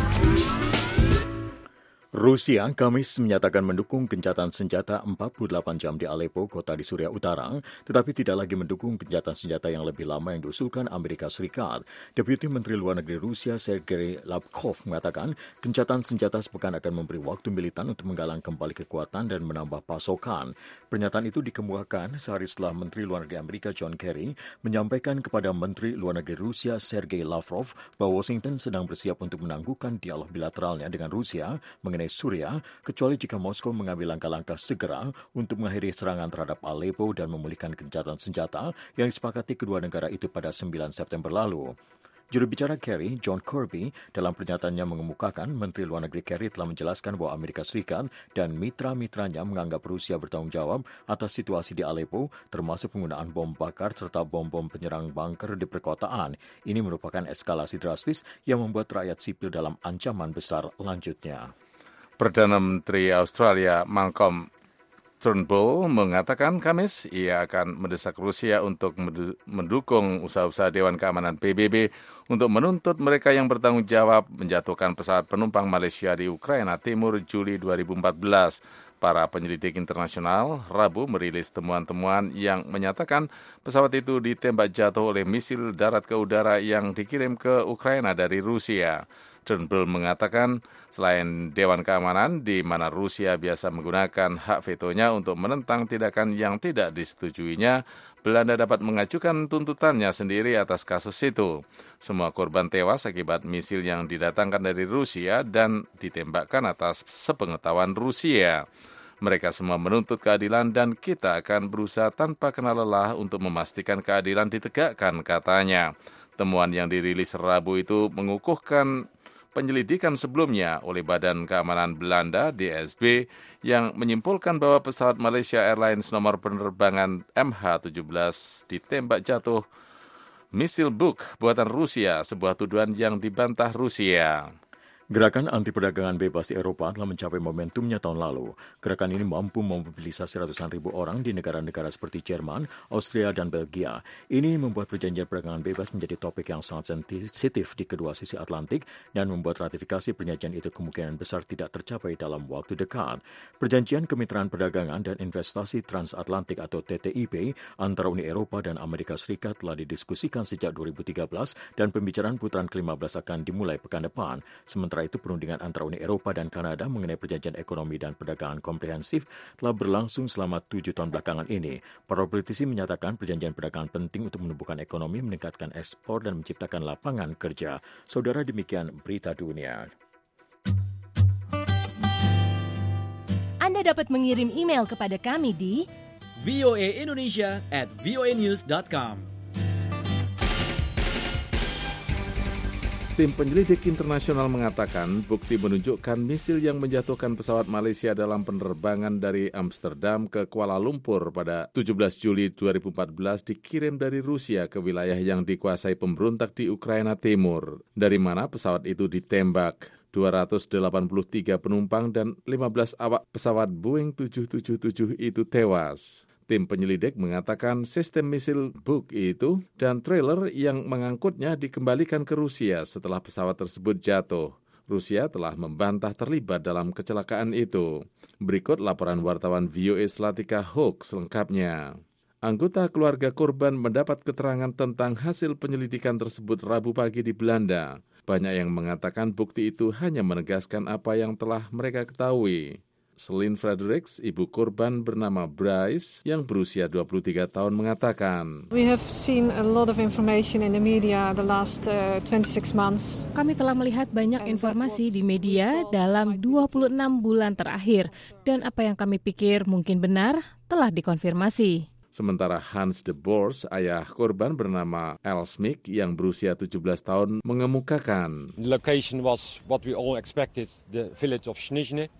Rusia Kamis menyatakan mendukung gencatan senjata 48 jam di Aleppo, kota di Suriah Utara, tetapi tidak lagi mendukung gencatan senjata yang lebih lama yang diusulkan Amerika Serikat. Deputi Menteri Luar Negeri Rusia Sergei Lavrov mengatakan gencatan senjata sepekan akan memberi waktu militan untuk menggalang kembali kekuatan dan menambah pasokan. Pernyataan itu dikemukakan sehari setelah Menteri Luar Negeri Amerika John Kerry menyampaikan kepada Menteri Luar Negeri Rusia Sergei Lavrov bahwa Washington sedang bersiap untuk menangguhkan dialog bilateralnya dengan Rusia mengenai Suriah, kecuali jika Moskow mengambil langkah-langkah segera untuk mengakhiri serangan terhadap Aleppo dan memulihkan gencatan senjata yang disepakati kedua negara itu pada 9 September lalu. Juru bicara Kerry, John Kirby, dalam pernyataannya mengemukakan Menteri Luar Negeri Kerry telah menjelaskan bahwa Amerika Serikat dan mitra-mitranya menganggap Rusia bertanggung jawab atas situasi di Aleppo, termasuk penggunaan bom bakar serta bom-bom penyerang bunker di perkotaan. Ini merupakan eskalasi drastis yang membuat rakyat sipil dalam ancaman besar lanjutnya. Perdana Menteri Australia Malcolm Turnbull mengatakan Kamis ia akan mendesak Rusia untuk mendukung usaha-usaha Dewan Keamanan PBB untuk menuntut mereka yang bertanggung jawab menjatuhkan pesawat penumpang Malaysia di Ukraina Timur Juli 2014. Para penyelidik internasional Rabu merilis temuan-temuan yang menyatakan pesawat itu ditembak jatuh oleh misil darat ke udara yang dikirim ke Ukraina dari Rusia. Turnbull mengatakan selain Dewan Keamanan di mana Rusia biasa menggunakan hak vetonya untuk menentang tindakan yang tidak disetujuinya, Belanda dapat mengajukan tuntutannya sendiri atas kasus itu. Semua korban tewas akibat misil yang didatangkan dari Rusia dan ditembakkan atas sepengetahuan Rusia. Mereka semua menuntut keadilan dan kita akan berusaha tanpa kenal lelah untuk memastikan keadilan ditegakkan, katanya. Temuan yang dirilis Rabu itu mengukuhkan penyelidikan sebelumnya oleh Badan Keamanan Belanda (DSB) yang menyimpulkan bahwa pesawat Malaysia Airlines nomor penerbangan MH17 ditembak jatuh misil Buk buatan Rusia, sebuah tuduhan yang dibantah Rusia. Gerakan anti perdagangan bebas di Eropa telah mencapai momentumnya tahun lalu. Gerakan ini mampu memobilisasi ratusan ribu orang di negara-negara seperti Jerman, Austria, dan Belgia. Ini membuat perjanjian perdagangan bebas menjadi topik yang sangat sensitif di kedua sisi Atlantik dan membuat ratifikasi perjanjian itu kemungkinan besar tidak tercapai dalam waktu dekat. Perjanjian Kemitraan Perdagangan dan Investasi Transatlantik atau TTIP antara Uni Eropa dan Amerika Serikat telah didiskusikan sejak 2013 dan pembicaraan putaran ke-15 akan dimulai pekan depan. Sementara itu, perundingan antara Uni Eropa dan Kanada mengenai perjanjian ekonomi dan perdagangan komprehensif telah berlangsung selama 7 tahun belakangan ini. Para politisi menyatakan perjanjian perdagangan penting untuk menumbuhkan ekonomi, meningkatkan ekspor, dan menciptakan lapangan kerja. Saudara, demikian berita dunia. Anda dapat mengirim email kepada kami di voaindonesia@voanews.com. Tim penyelidik internasional mengatakan bukti menunjukkan misil yang menjatuhkan pesawat Malaysia dalam penerbangan dari Amsterdam ke Kuala Lumpur pada 17 Juli 2014 dikirim dari Rusia ke wilayah yang dikuasai pemberontak di Ukraina Timur, dari mana pesawat itu ditembak. 283 penumpang dan 15 awak pesawat Boeing 777 itu tewas. Tim penyelidik mengatakan sistem misil Buk itu dan trailer yang mengangkutnya dikembalikan ke Rusia setelah pesawat tersebut jatuh. Rusia telah membantah terlibat dalam kecelakaan itu. Berikut laporan wartawan VOA Zlatica Hoek selengkapnya. Anggota keluarga korban mendapat keterangan tentang hasil penyelidikan tersebut Rabu pagi di Belanda. Banyak yang mengatakan bukti itu hanya menegaskan apa yang telah mereka ketahui. Celine Fredericks, ibu korban bernama Bryce, yang berusia 23 tahun mengatakan, We have seen a lot of information in the media the last 26 months. Kami telah melihat banyak informasi di media dalam 26 bulan terakhir, dan apa yang kami pikir mungkin benar telah dikonfirmasi. Sementara Hans de Boers, ayah korban bernama Al Smith yang berusia 17 tahun, mengemukakan, The location was what we all expected, the village of Snizhne.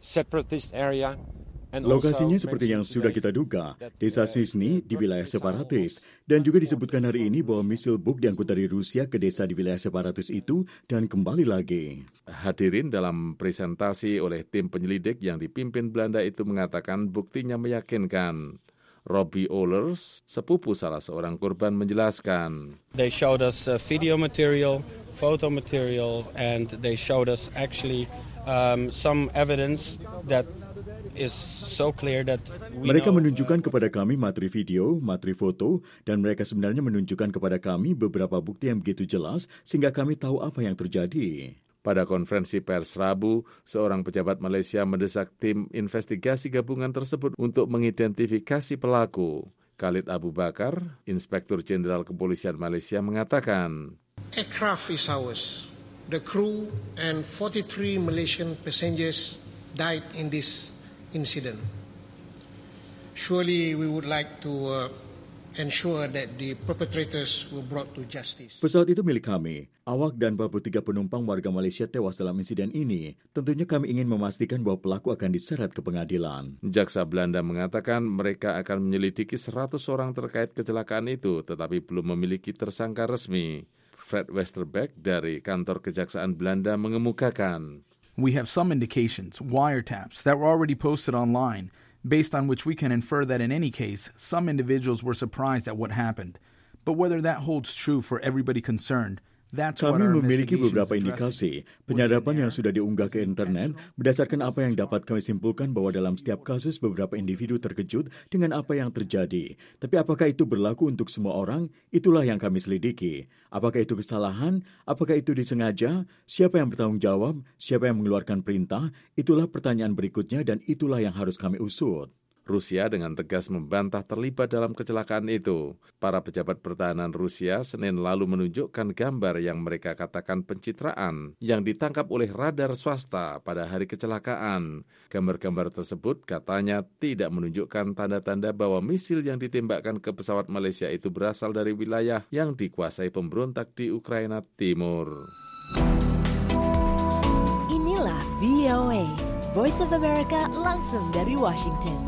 separatist area. Lokasinya seperti yang sudah kita duga, desa Sisny di wilayah separatis. Dan juga disebutkan hari ini bahwa misil Buk diangkut dari Rusia ke desa di wilayah separatis itu dan kembali lagi. Hadirin dalam presentasi oleh tim penyelidik yang dipimpin Belanda itu mengatakan buktinya meyakinkan. Robbie Ohlers, sepupu salah seorang korban, menjelaskan. They showed us video material, photo material, and they showed us actually some evidence that is so clear that mereka menunjukkan kepada kami materi video, materi foto, dan mereka sebenarnya menunjukkan kepada kami beberapa bukti yang begitu jelas sehingga kami tahu apa yang terjadi. Pada konferensi pers Rabu, seorang pejabat Malaysia mendesak tim investigasi gabungan tersebut untuk mengidentifikasi pelaku. Khalid Abu Bakar, Inspektur Jenderal Kepolisian Malaysia, mengatakan, Aircraft is ours. The crew and 43 Malaysian passengers died in this incident. Surely we would like to ensure that the perpetrators were brought to justice. Pesawat itu milik kami. Awak dan 43 penumpang warga Malaysia tewas dalam insiden ini. Tentunya kami ingin memastikan bahwa pelaku akan diseret ke pengadilan. Jaksa Belanda mengatakan mereka akan menyelidiki 100 orang terkait kecelakaan itu, tetapi belum memiliki tersangka resmi. Fred Westerbeck dari kantor Kejaksaan Belanda mengemukakan, We have some indications, wiretaps, that were already posted online, based on which we can infer that in any case, some individuals were surprised at what happened. But whether that holds true for everybody concerned, kami memiliki beberapa indikasi penyadapan yang sudah diunggah ke internet berdasarkan apa yang dapat kami simpulkan bahwa dalam setiap kasus beberapa individu terkejut dengan apa yang terjadi. Tapi apakah itu berlaku untuk semua orang? Itulah yang kami selidiki. Apakah itu kesalahan? Apakah itu disengaja? Siapa yang bertanggung jawab? Siapa yang mengeluarkan perintah? Itulah pertanyaan berikutnya dan itulah yang harus kami usut. Rusia dengan tegas membantah terlibat dalam kecelakaan itu. Para pejabat pertahanan Rusia Senin lalu menunjukkan gambar yang mereka katakan pencitraan yang ditangkap oleh radar swasta pada hari kecelakaan. Gambar-gambar tersebut katanya tidak menunjukkan tanda-tanda bahwa misil yang ditembakkan ke pesawat Malaysia itu berasal dari wilayah yang dikuasai pemberontak di Ukraina Timur. Inilah VOA, Voice of America langsung dari Washington.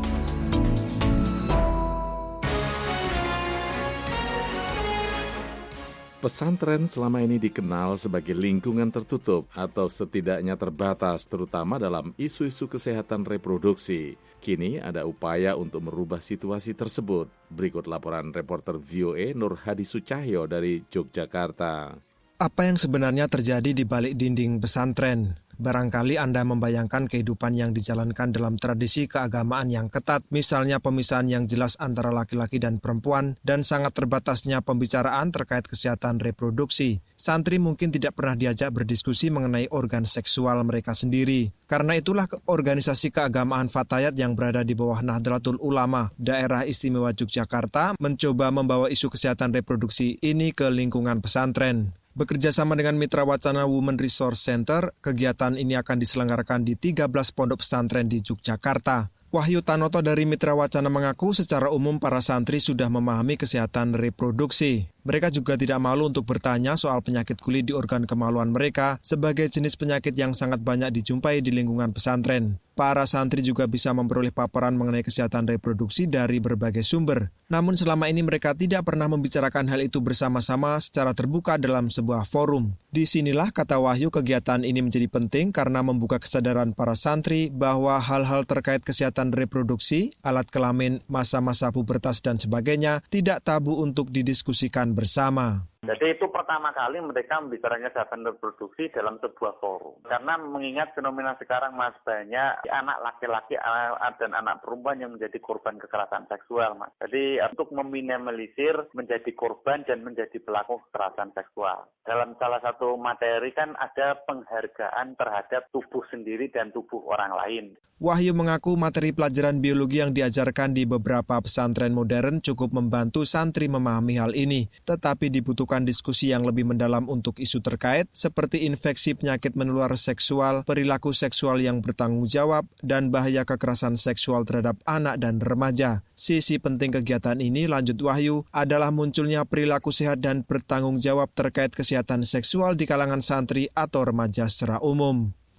Pesantren selama ini dikenal sebagai lingkungan tertutup atau setidaknya terbatas, terutama dalam isu-isu kesehatan reproduksi. Kini ada upaya untuk merubah situasi tersebut. Berikut laporan reporter VOA Nur Hadi Sucahyo dari Yogyakarta. Apa yang sebenarnya terjadi di balik dinding pesantren? Barangkali Anda membayangkan kehidupan yang dijalankan dalam tradisi keagamaan yang ketat, misalnya pemisahan yang jelas antara laki-laki dan perempuan, dan sangat terbatasnya pembicaraan terkait kesehatan reproduksi. Santri mungkin tidak pernah diajak berdiskusi mengenai organ seksual mereka sendiri. Karena itulah organisasi keagamaan Fatayat yang berada di bawah Nahdlatul Ulama, Daerah Istimewa Yogyakarta, mencoba membawa isu kesehatan reproduksi ini ke lingkungan pesantren. Bekerja sama dengan Mitra Wacana Women Resource Center, kegiatan ini akan diselenggarakan di 13 pondok pesantren di Yogyakarta. Wahyu Tanoto dari Mitra Wacana mengaku secara umum para santri sudah memahami kesehatan reproduksi. Mereka juga tidak malu untuk bertanya soal penyakit kulit di organ kemaluan mereka sebagai jenis penyakit yang sangat banyak dijumpai di lingkungan pesantren. Para santri juga bisa memperoleh paparan mengenai kesehatan reproduksi dari berbagai sumber. Namun selama ini mereka tidak pernah membicarakan hal itu bersama-sama secara terbuka dalam sebuah forum. Disinilah, kata Wahyu, kegiatan ini menjadi penting karena membuka kesadaran para santri bahwa hal-hal terkait kesehatan reproduksi, alat kelamin, masa-masa pubertas dan sebagainya tidak tabu untuk didiskusikan bersama. Jadi itu pertama kali mereka membicarakan kesehatan reproduksi dalam sebuah forum. Karena mengingat fenomena sekarang Mas, banyak anak laki-laki dan anak perempuan yang menjadi korban kekerasan seksual, Mas. Jadi untuk meminimalisir menjadi korban dan menjadi pelaku kekerasan seksual. Dalam salah satu materi kan ada penghargaan terhadap tubuh sendiri dan tubuh orang lain. Wahyu mengaku materi pelajaran biologi yang diajarkan di beberapa pesantren modern cukup membantu santri memahami hal ini, tetapi dibutuhkan diskusi yang lebih mendalam untuk isu terkait seperti infeksi penyakit menular seksual, perilaku seksual yang bertanggung jawab, dan bahaya kekerasan seksual terhadap anak dan remaja. Sisi penting kegiatan ini, lanjut Wahyu, adalah munculnya perilaku sehat dan bertanggung jawab terkait kesehatan seksual di kalangan santri atau remaja secara umum.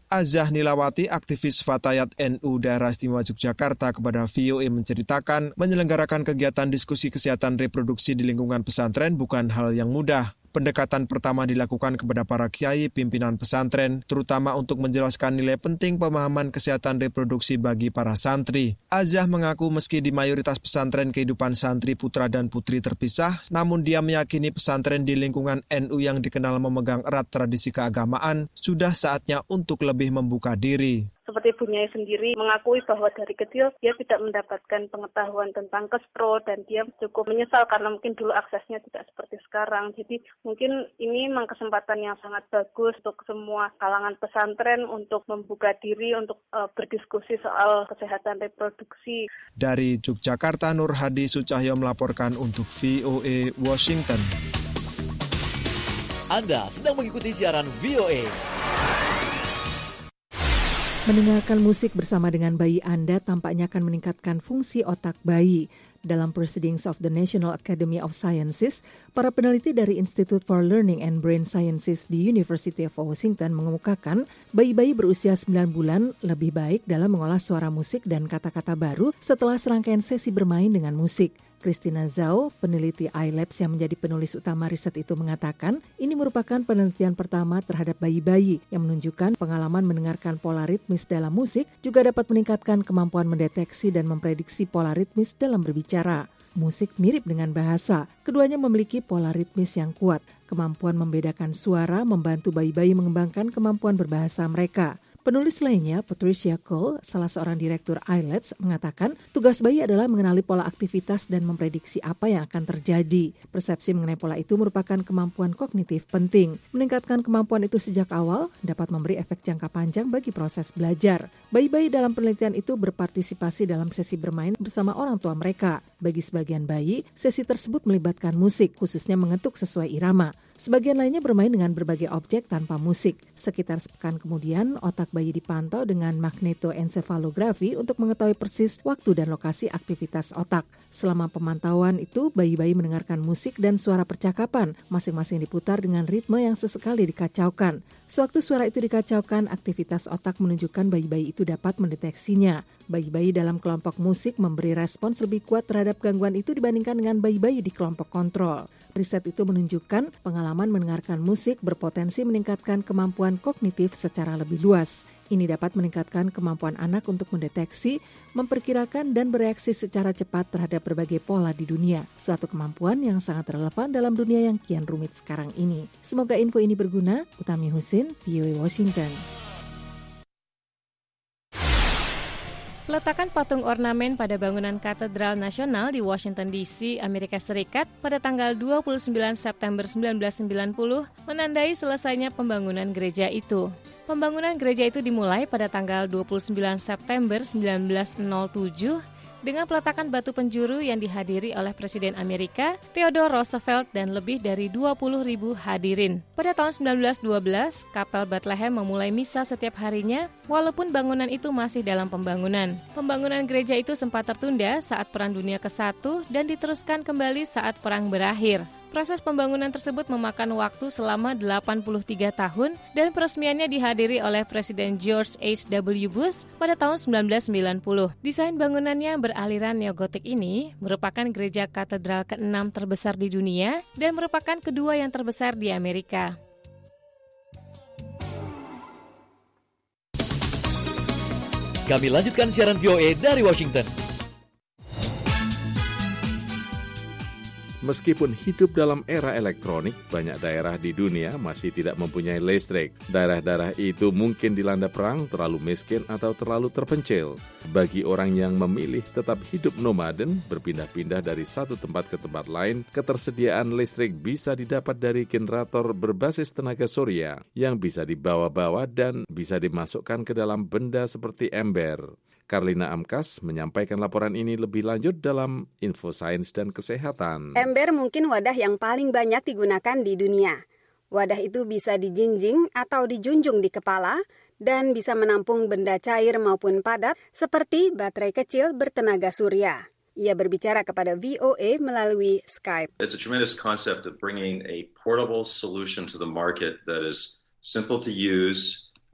Azah Nilawati, aktivis Fatayat NU Daerah Istimewa Yogyakarta, kepada VOA menceritakan menyelenggarakan kegiatan diskusi kesehatan reproduksi di lingkungan pesantren bukan hal yang mudah. Pendekatan pertama dilakukan kepada para kiai pimpinan pesantren, terutama untuk menjelaskan nilai penting pemahaman kesehatan reproduksi bagi para santri. Azah mengaku meski di mayoritas pesantren kehidupan santri putra dan putri terpisah, namun dia meyakini pesantren di lingkungan NU yang dikenal memegang erat tradisi keagamaan, sudah saatnya untuk lebih membuka diri. Seperti Bu Nyai sendiri mengakui bahwa dari kecil dia tidak mendapatkan pengetahuan tentang kespro dan dia cukup menyesal karena mungkin dulu aksesnya tidak seperti sekarang. Jadi mungkin ini memang kesempatan yang sangat bagus untuk semua kalangan pesantren untuk membuka diri untuk berdiskusi soal kesehatan reproduksi. Dari Yogyakarta, Nur Hadi Sucahyo melaporkan untuk VOA Washington. Anda sedang mengikuti siaran VOA. Mendengarkan musik bersama dengan bayi Anda tampaknya akan meningkatkan fungsi otak bayi. Dalam Proceedings of the National Academy of Sciences, para peneliti dari Institute for Learning and Brain Sciences di University of Washington mengemukakan bayi-bayi berusia 9 bulan lebih baik dalam mengolah suara musik dan kata-kata baru setelah serangkaian sesi bermain dengan musik. Christina Zhao, peneliti iLabs yang menjadi penulis utama riset itu mengatakan, ini merupakan penelitian pertama terhadap bayi-bayi yang menunjukkan pengalaman mendengarkan pola ritmis dalam musik juga dapat meningkatkan kemampuan mendeteksi dan memprediksi pola ritmis dalam berbicara. Musik mirip dengan bahasa, keduanya memiliki pola ritmis yang kuat. Kemampuan membedakan suara membantu bayi-bayi mengembangkan kemampuan berbahasa mereka. Penulis lainnya, Patricia Cole, salah seorang direktur iLabs, mengatakan tugas bayi adalah mengenali pola aktivitas dan memprediksi apa yang akan terjadi. Persepsi mengenai pola itu merupakan kemampuan kognitif penting. Meningkatkan kemampuan itu sejak awal dapat memberi efek jangka panjang bagi proses belajar. Bayi-bayi dalam penelitian itu berpartisipasi dalam sesi bermain bersama orang tua mereka. Bagi sebagian bayi, sesi tersebut melibatkan musik, khususnya mengetuk sesuai irama. Sebagian lainnya bermain dengan berbagai objek tanpa musik. Sekitar sepekan kemudian, otak bayi dipantau dengan magnetoencephalografi untuk mengetahui persis waktu dan lokasi aktivitas otak. Selama pemantauan itu, bayi-bayi mendengarkan musik dan suara percakapan, masing-masing diputar dengan ritme yang sesekali dikacaukan. Sewaktu suara itu dikacaukan, aktivitas otak menunjukkan bayi-bayi itu dapat mendeteksinya. Bayi-bayi dalam kelompok musik memberi respons lebih kuat terhadap gangguan itu dibandingkan dengan bayi-bayi di kelompok kontrol. Riset itu menunjukkan pengalaman mendengarkan musik berpotensi meningkatkan kemampuan kognitif secara lebih luas. Ini dapat meningkatkan kemampuan anak untuk mendeteksi, memperkirakan, dan bereaksi secara cepat terhadap berbagai pola di dunia. Suatu kemampuan yang sangat relevan dalam dunia yang kian rumit sekarang ini. Semoga info ini berguna. Utami Husin, VOA Washington. Peletakan patung ornamen pada bangunan Katedral Nasional di Washington DC, Amerika Serikat pada tanggal 29 September 1990 menandai selesainya pembangunan gereja itu. Pembangunan gereja itu dimulai pada tanggal 29 September 1907 dengan peletakan batu penjuru yang dihadiri oleh Presiden Amerika, Theodore Roosevelt, dan lebih dari 20.000 hadirin. Pada tahun 1912, Kapel Bethlehem memulai misa setiap harinya, walaupun bangunan itu masih dalam pembangunan. Pembangunan gereja itu sempat tertunda saat Perang Dunia ke-1 dan diteruskan kembali saat perang berakhir. Proses pembangunan tersebut memakan waktu selama 83 tahun dan peresmiannya dihadiri oleh Presiden George H.W. Bush pada tahun 1990. Desain bangunannya beraliran neogotik ini merupakan gereja katedral ke-6 terbesar di dunia dan merupakan kedua yang terbesar di Amerika. Kami lanjutkan siaran VOA dari Washington. Meskipun hidup dalam era elektronik, banyak daerah di dunia masih tidak mempunyai listrik. Daerah-daerah itu mungkin dilanda perang, terlalu miskin, atau terlalu terpencil. Bagi orang yang memilih tetap hidup nomaden, berpindah-pindah dari satu tempat ke tempat lain, ketersediaan listrik bisa didapat dari generator berbasis tenaga surya yang bisa dibawa-bawa dan bisa dimasukkan ke dalam benda seperti ember. Karlina Amkas menyampaikan laporan ini lebih lanjut dalam Info Sains dan Kesehatan. Ember mungkin wadah yang paling banyak digunakan di dunia. Wadah itu bisa dijinjing atau dijunjung di kepala dan bisa menampung benda cair maupun padat seperti baterai kecil bertenaga surya. Ia berbicara kepada VOA melalui Skype. It's a tremendous concept of bringing a portable solution to the market that is simple to use,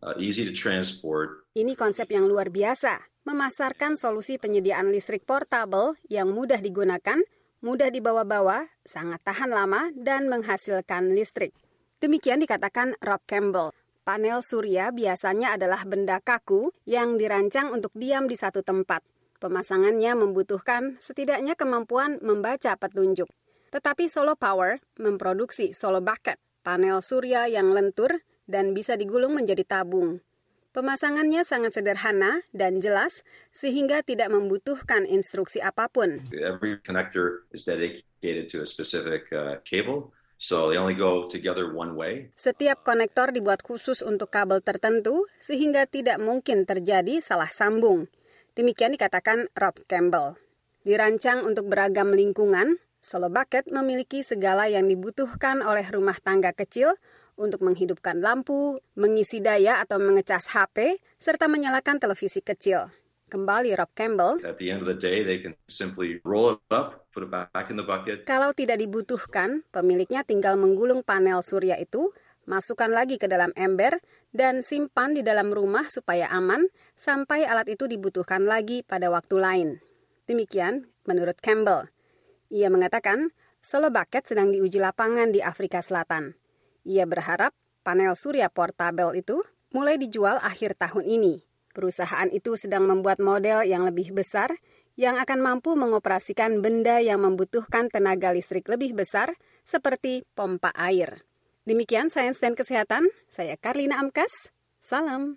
easy to transport. Ini konsep yang luar biasa, memasarkan solusi penyediaan listrik portable yang mudah digunakan, mudah dibawa-bawa, sangat tahan lama, dan menghasilkan listrik. Demikian dikatakan Rob Campbell. Panel surya biasanya adalah benda kaku yang dirancang untuk diam di satu tempat. Pemasangannya membutuhkan setidaknya kemampuan membaca petunjuk. Tetapi Solar Power memproduksi Solar Bucket, panel surya yang lentur dan bisa digulung menjadi tabung. Pemasangannya sangat sederhana dan jelas sehingga tidak membutuhkan instruksi apapun. Every connector is dedicated to a specific cable, so they only go together one way. Setiap konektor dibuat khusus untuk kabel tertentu sehingga tidak mungkin terjadi salah sambung. Demikian dikatakan Rob Campbell. Dirancang untuk beragam lingkungan, Solar Bucket memiliki segala yang dibutuhkan oleh rumah tangga kecil untuk menghidupkan lampu, mengisi daya atau mengecas HP, serta menyalakan televisi kecil. Kembali Rob Campbell. At the end of the day, they can simply roll it up, put it back in the bucket. Kalau tidak dibutuhkan, pemiliknya tinggal menggulung panel surya itu, masukkan lagi ke dalam ember, dan simpan di dalam rumah supaya aman sampai alat itu dibutuhkan lagi pada waktu lain. Demikian menurut Campbell. Ia mengatakan, Solar Bucket sedang diuji lapangan di Afrika Selatan. Ia berharap panel surya portable itu mulai dijual akhir tahun ini. Perusahaan itu sedang membuat model yang lebih besar yang akan mampu mengoperasikan benda yang membutuhkan tenaga listrik lebih besar seperti pompa air. Demikian Sains dan Kesehatan, saya Karlina Amkas, salam.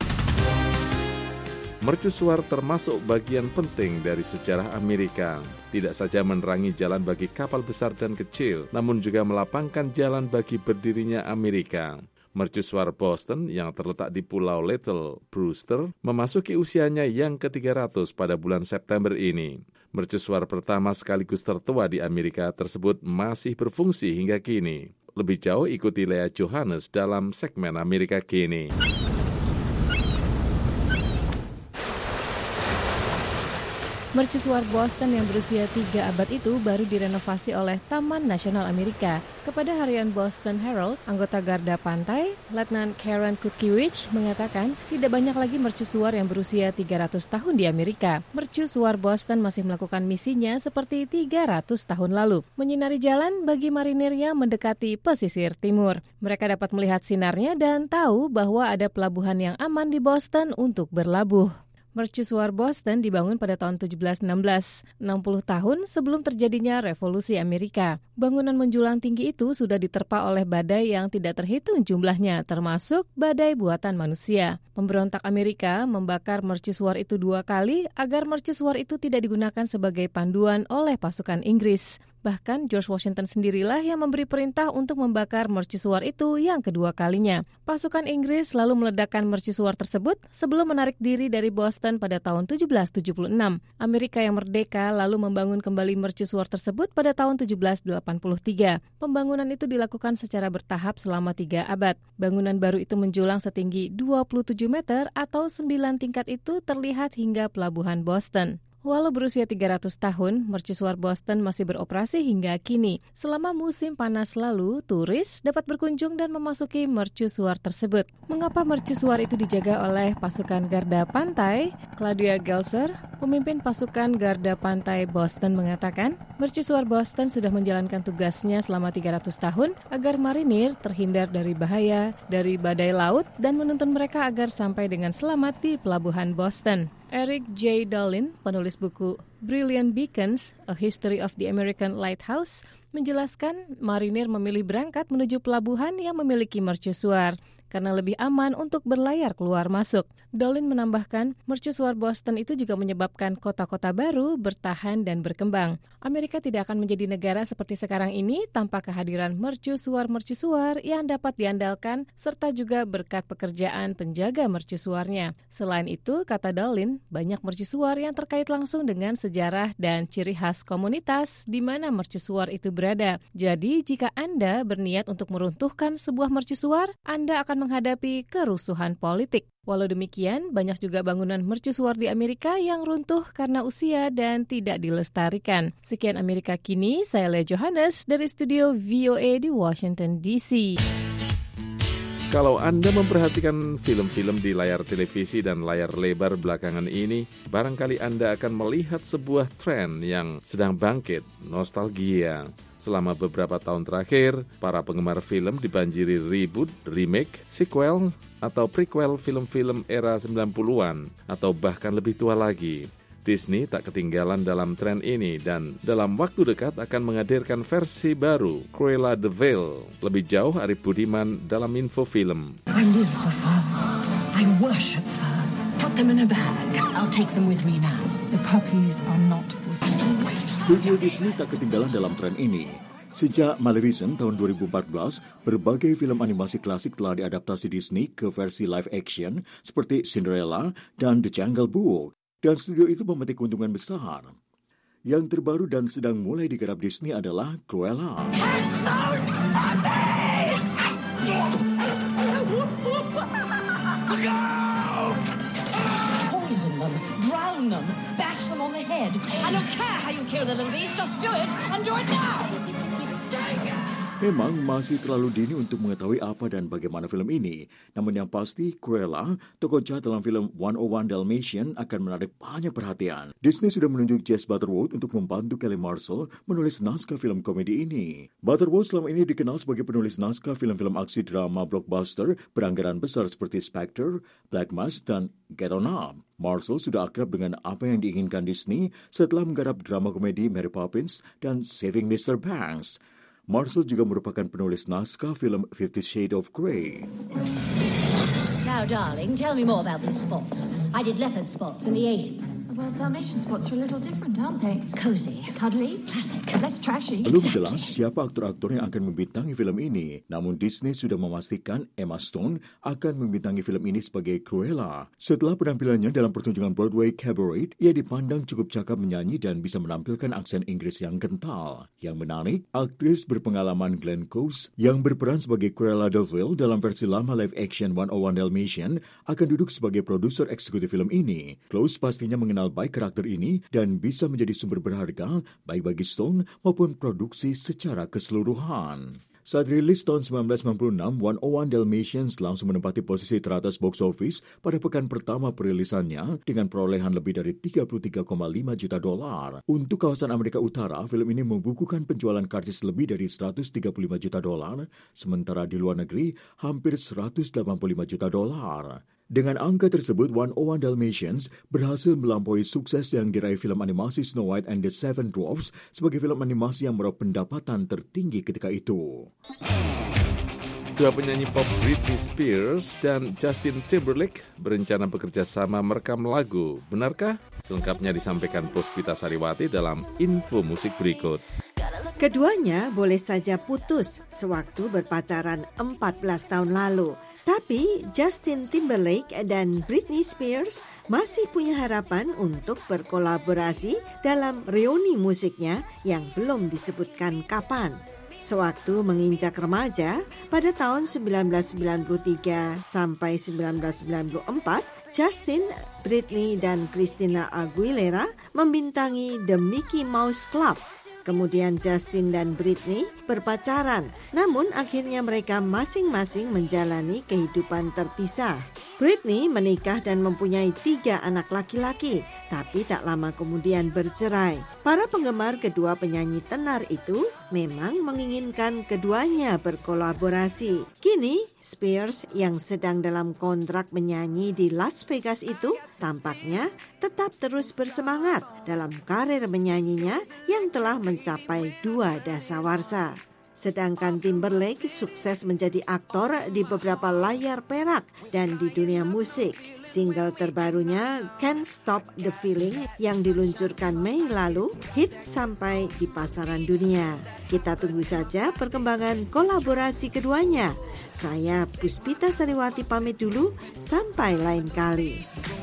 Mercusuar termasuk bagian penting dari sejarah Amerika. Tidak saja menerangi jalan bagi kapal besar dan kecil, namun juga melapangkan jalan bagi berdirinya Amerika. Mercusuar Boston yang terletak di Pulau Little Brewster memasuki usianya yang ke-300 pada bulan September ini. Mercusuar pertama sekaligus tertua di Amerika tersebut masih berfungsi hingga kini. Lebih jauh ikuti Lea Johannes dalam segmen Amerika Kini. Mercusuar Boston yang berusia 3 abad itu baru direnovasi oleh Taman Nasional Amerika. Kepada harian Boston Herald, anggota Garda Pantai, Letnan Karen Kutkiewicz mengatakan tidak banyak lagi mercusuar yang berusia 300 tahun di Amerika. Mercusuar Boston masih melakukan misinya seperti 300 tahun lalu, menyinari jalan bagi marinir yang mendekati pesisir timur. Mereka dapat melihat sinarnya dan tahu bahwa ada pelabuhan yang aman di Boston untuk berlabuh. Mercusuar Boston dibangun pada tahun 1716, 60 tahun sebelum terjadinya Revolusi Amerika. Bangunan menjulang tinggi itu sudah diterpa oleh badai yang tidak terhitung jumlahnya, termasuk badai buatan manusia. Pemberontak Amerika membakar mercusuar itu 2 kali agar mercusuar itu tidak digunakan sebagai panduan oleh pasukan Inggris. Bahkan George Washington sendirilah yang memberi perintah untuk membakar mercusuar itu yang kedua kalinya. Pasukan Inggris lalu meledakkan mercusuar tersebut sebelum menarik diri dari Boston pada tahun 1776. Amerika yang merdeka lalu membangun kembali mercusuar tersebut pada tahun 1783. Pembangunan itu dilakukan secara bertahap selama 3 abad. Bangunan baru itu menjulang setinggi 27 meter atau 9 tingkat itu terlihat hingga pelabuhan Boston. Walau berusia 300 tahun, mercusuar Boston masih beroperasi hingga kini. Selama musim panas lalu, turis dapat berkunjung dan memasuki mercusuar tersebut. Mengapa mercusuar itu dijaga oleh pasukan Garda Pantai? Claudia Gelser, pemimpin pasukan Garda Pantai Boston mengatakan, mercusuar Boston sudah menjalankan tugasnya selama 300 tahun agar marinir terhindar dari bahaya, dari badai laut, dan menuntun mereka agar sampai dengan selamat di pelabuhan Boston. Eric J. Dolan, penulis buku Brilliant Beacons, A History of the American Lighthouse, menjelaskan marinir memilih berangkat menuju pelabuhan yang memiliki mercusuar karena lebih aman untuk berlayar keluar masuk. Dolan menambahkan, mercusuar Boston itu juga menyebabkan kota-kota baru bertahan dan berkembang. Amerika tidak akan menjadi negara seperti sekarang ini tanpa kehadiran mercusuar-mercusuar yang dapat diandalkan serta juga berkat pekerjaan penjaga mercusuarnya. Selain itu, kata Dolan, banyak mercusuar yang terkait langsung dengan sejarah dan ciri khas komunitas di mana mercusuar itu berada. Jadi, jika Anda berniat untuk meruntuhkan sebuah mercusuar, Anda akan menghadapi kerusuhan politik. Walau demikian, banyak juga bangunan mercusuar di Amerika yang runtuh karena usia dan tidak dilestarikan. Sekian Amerika Kini, saya Lea Johannes dari studio VOA di Washington DC. Kalau Anda memperhatikan film-film di layar televisi dan layar lebar belakangan ini, barangkali Anda akan melihat sebuah tren yang sedang bangkit, nostalgia. Selama beberapa tahun terakhir, para penggemar film dibanjiri reboot, remake, sequel, atau prequel film-film era 90-an, atau bahkan lebih tua lagi. Disney tak ketinggalan dalam tren ini dan dalam waktu dekat akan menghadirkan versi baru, Cruella de Vil. Lebih jauh, Arif Budiman dalam Info Film. I live for fun. I worship fun. Put them in a bag. I'll take them with me now. The puppies are not for sale. Studio Disney tak ketinggalan dalam tren ini. Sejak Maleficent tahun 2014, berbagai film animasi klasik telah diadaptasi Disney ke versi live action seperti Cinderella dan The Jungle Book. Dan studio itu memetik keuntungan besar. Yang terbaru dan sedang mulai digarap Disney adalah Cruella. Poison them, drown them, bash them on the head. I don't care how you kill the little beast, just do it and do it now. Memang masih terlalu dini untuk mengetahui apa dan bagaimana film ini. Namun yang pasti, Cruella, tokoh jahat dalam film 101 Dalmatian akan menarik banyak perhatian. Disney sudah menunjuk Jess Butterworth untuk membantu Kelly Marshall menulis naskah film komedi ini. Butterworth selama ini dikenal sebagai penulis naskah film-film aksi drama blockbuster beranggaran besar seperti Spectre, Black Mass, dan Get On Up. Marshall sudah akrab dengan apa yang diinginkan Disney setelah menggarap drama komedi Mary Poppins dan Saving Mr. Banks. Marshall juga merupakan penulis naskah film 50 Shades of Grey. Now, darling, tell me more about these spots. I did leopard spots in the 80s. Well, Dalmatian spots are a little different, aren't they? Cozy. Cuddly. Classic. Less trashy. Belum jelas siapa aktor-aktor yang akan membintangi film ini. Namun Disney sudah memastikan Emma Stone akan membintangi film ini sebagai Cruella. Setelah penampilannya dalam pertunjukan Broadway Cabaret, ia dipandang cukup cakap menyanyi dan bisa menampilkan aksen Inggris yang kental. Yang menarik, aktris berpengalaman Glenn Close yang berperan sebagai Cruella de Vil dalam versi lama live action 101 Dalmatian akan duduk sebagai produser eksekutif film ini. Close pastinya mengenal baik karakter ini dan bisa menjadi sumber berharga baik bagi Stone maupun produksi secara keseluruhan. Saat rilis tahun 1996, 101 Dalmatians langsung menempati posisi teratas box office pada pekan pertama perilisannya dengan perolehan lebih dari $33,5 juta. Untuk kawasan Amerika Utara, film ini membukukan penjualan karcis lebih dari $135 juta, sementara di luar negeri hampir $185 juta. Dengan angka tersebut, 101 Dalmatians berhasil melampaui sukses yang diraih film animasi Snow White and the Seven Dwarfs sebagai film animasi yang meraup pendapatan tertinggi ketika itu. Dua penyanyi pop Britney Spears dan Justin Timberlake berencana bekerja sama merekam lagu. Benarkah? Selengkapnya disampaikan Puspita Sariwati dalam info musik berikut. Keduanya boleh saja putus sewaktu berpacaran 14 tahun lalu. Tapi Justin Timberlake dan Britney Spears masih punya harapan untuk berkolaborasi dalam reuni musiknya yang belum disebutkan kapan. Sewaktu menginjak remaja pada tahun 1993 sampai 1994, Justin, Britney, dan Christina Aguilera membintangi The Mickey Mouse Club. Kemudian Justin dan Britney berpacaran, namun akhirnya mereka masing-masing menjalani kehidupan terpisah. Britney menikah dan mempunyai 3 anak laki-laki, tapi tak lama kemudian bercerai. Para penggemar kedua penyanyi tenar itu memang menginginkan keduanya berkolaborasi. Kini, Spears yang sedang dalam kontrak menyanyi di Las Vegas itu tampaknya tetap terus bersemangat dalam karir menyanyinya yang telah mencapai 2 dasawarsa. Sedangkan Timberlake sukses menjadi aktor di beberapa layar perak dan di dunia musik. Single terbarunya Can't Stop the Feeling yang diluncurkan Mei lalu hit sampai di pasaran dunia. Kita tunggu saja perkembangan kolaborasi keduanya. Saya Puspita Sariwati pamit dulu, sampai lain kali.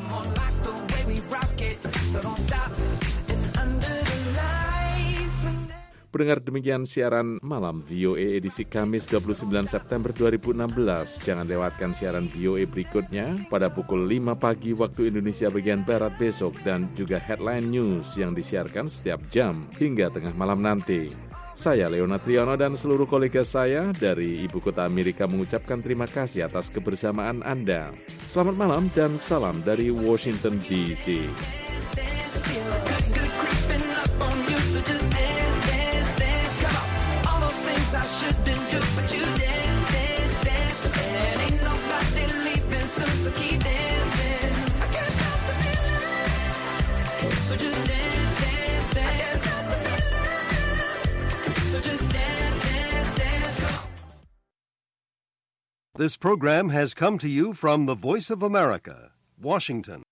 Pendengar, demikian siaran malam VOA edisi Kamis 29 September 2016. Jangan lewatkan siaran VOA berikutnya pada pukul 5 pagi waktu Indonesia bagian Barat besok dan juga headline news yang disiarkan setiap jam hingga tengah malam nanti. Saya Leona Triyono dan seluruh kolega saya dari Ibu Kota Amerika mengucapkan terima kasih atas kebersamaan Anda. Selamat malam dan salam dari Washington DC. This program has come to you from the Voice of America, Washington.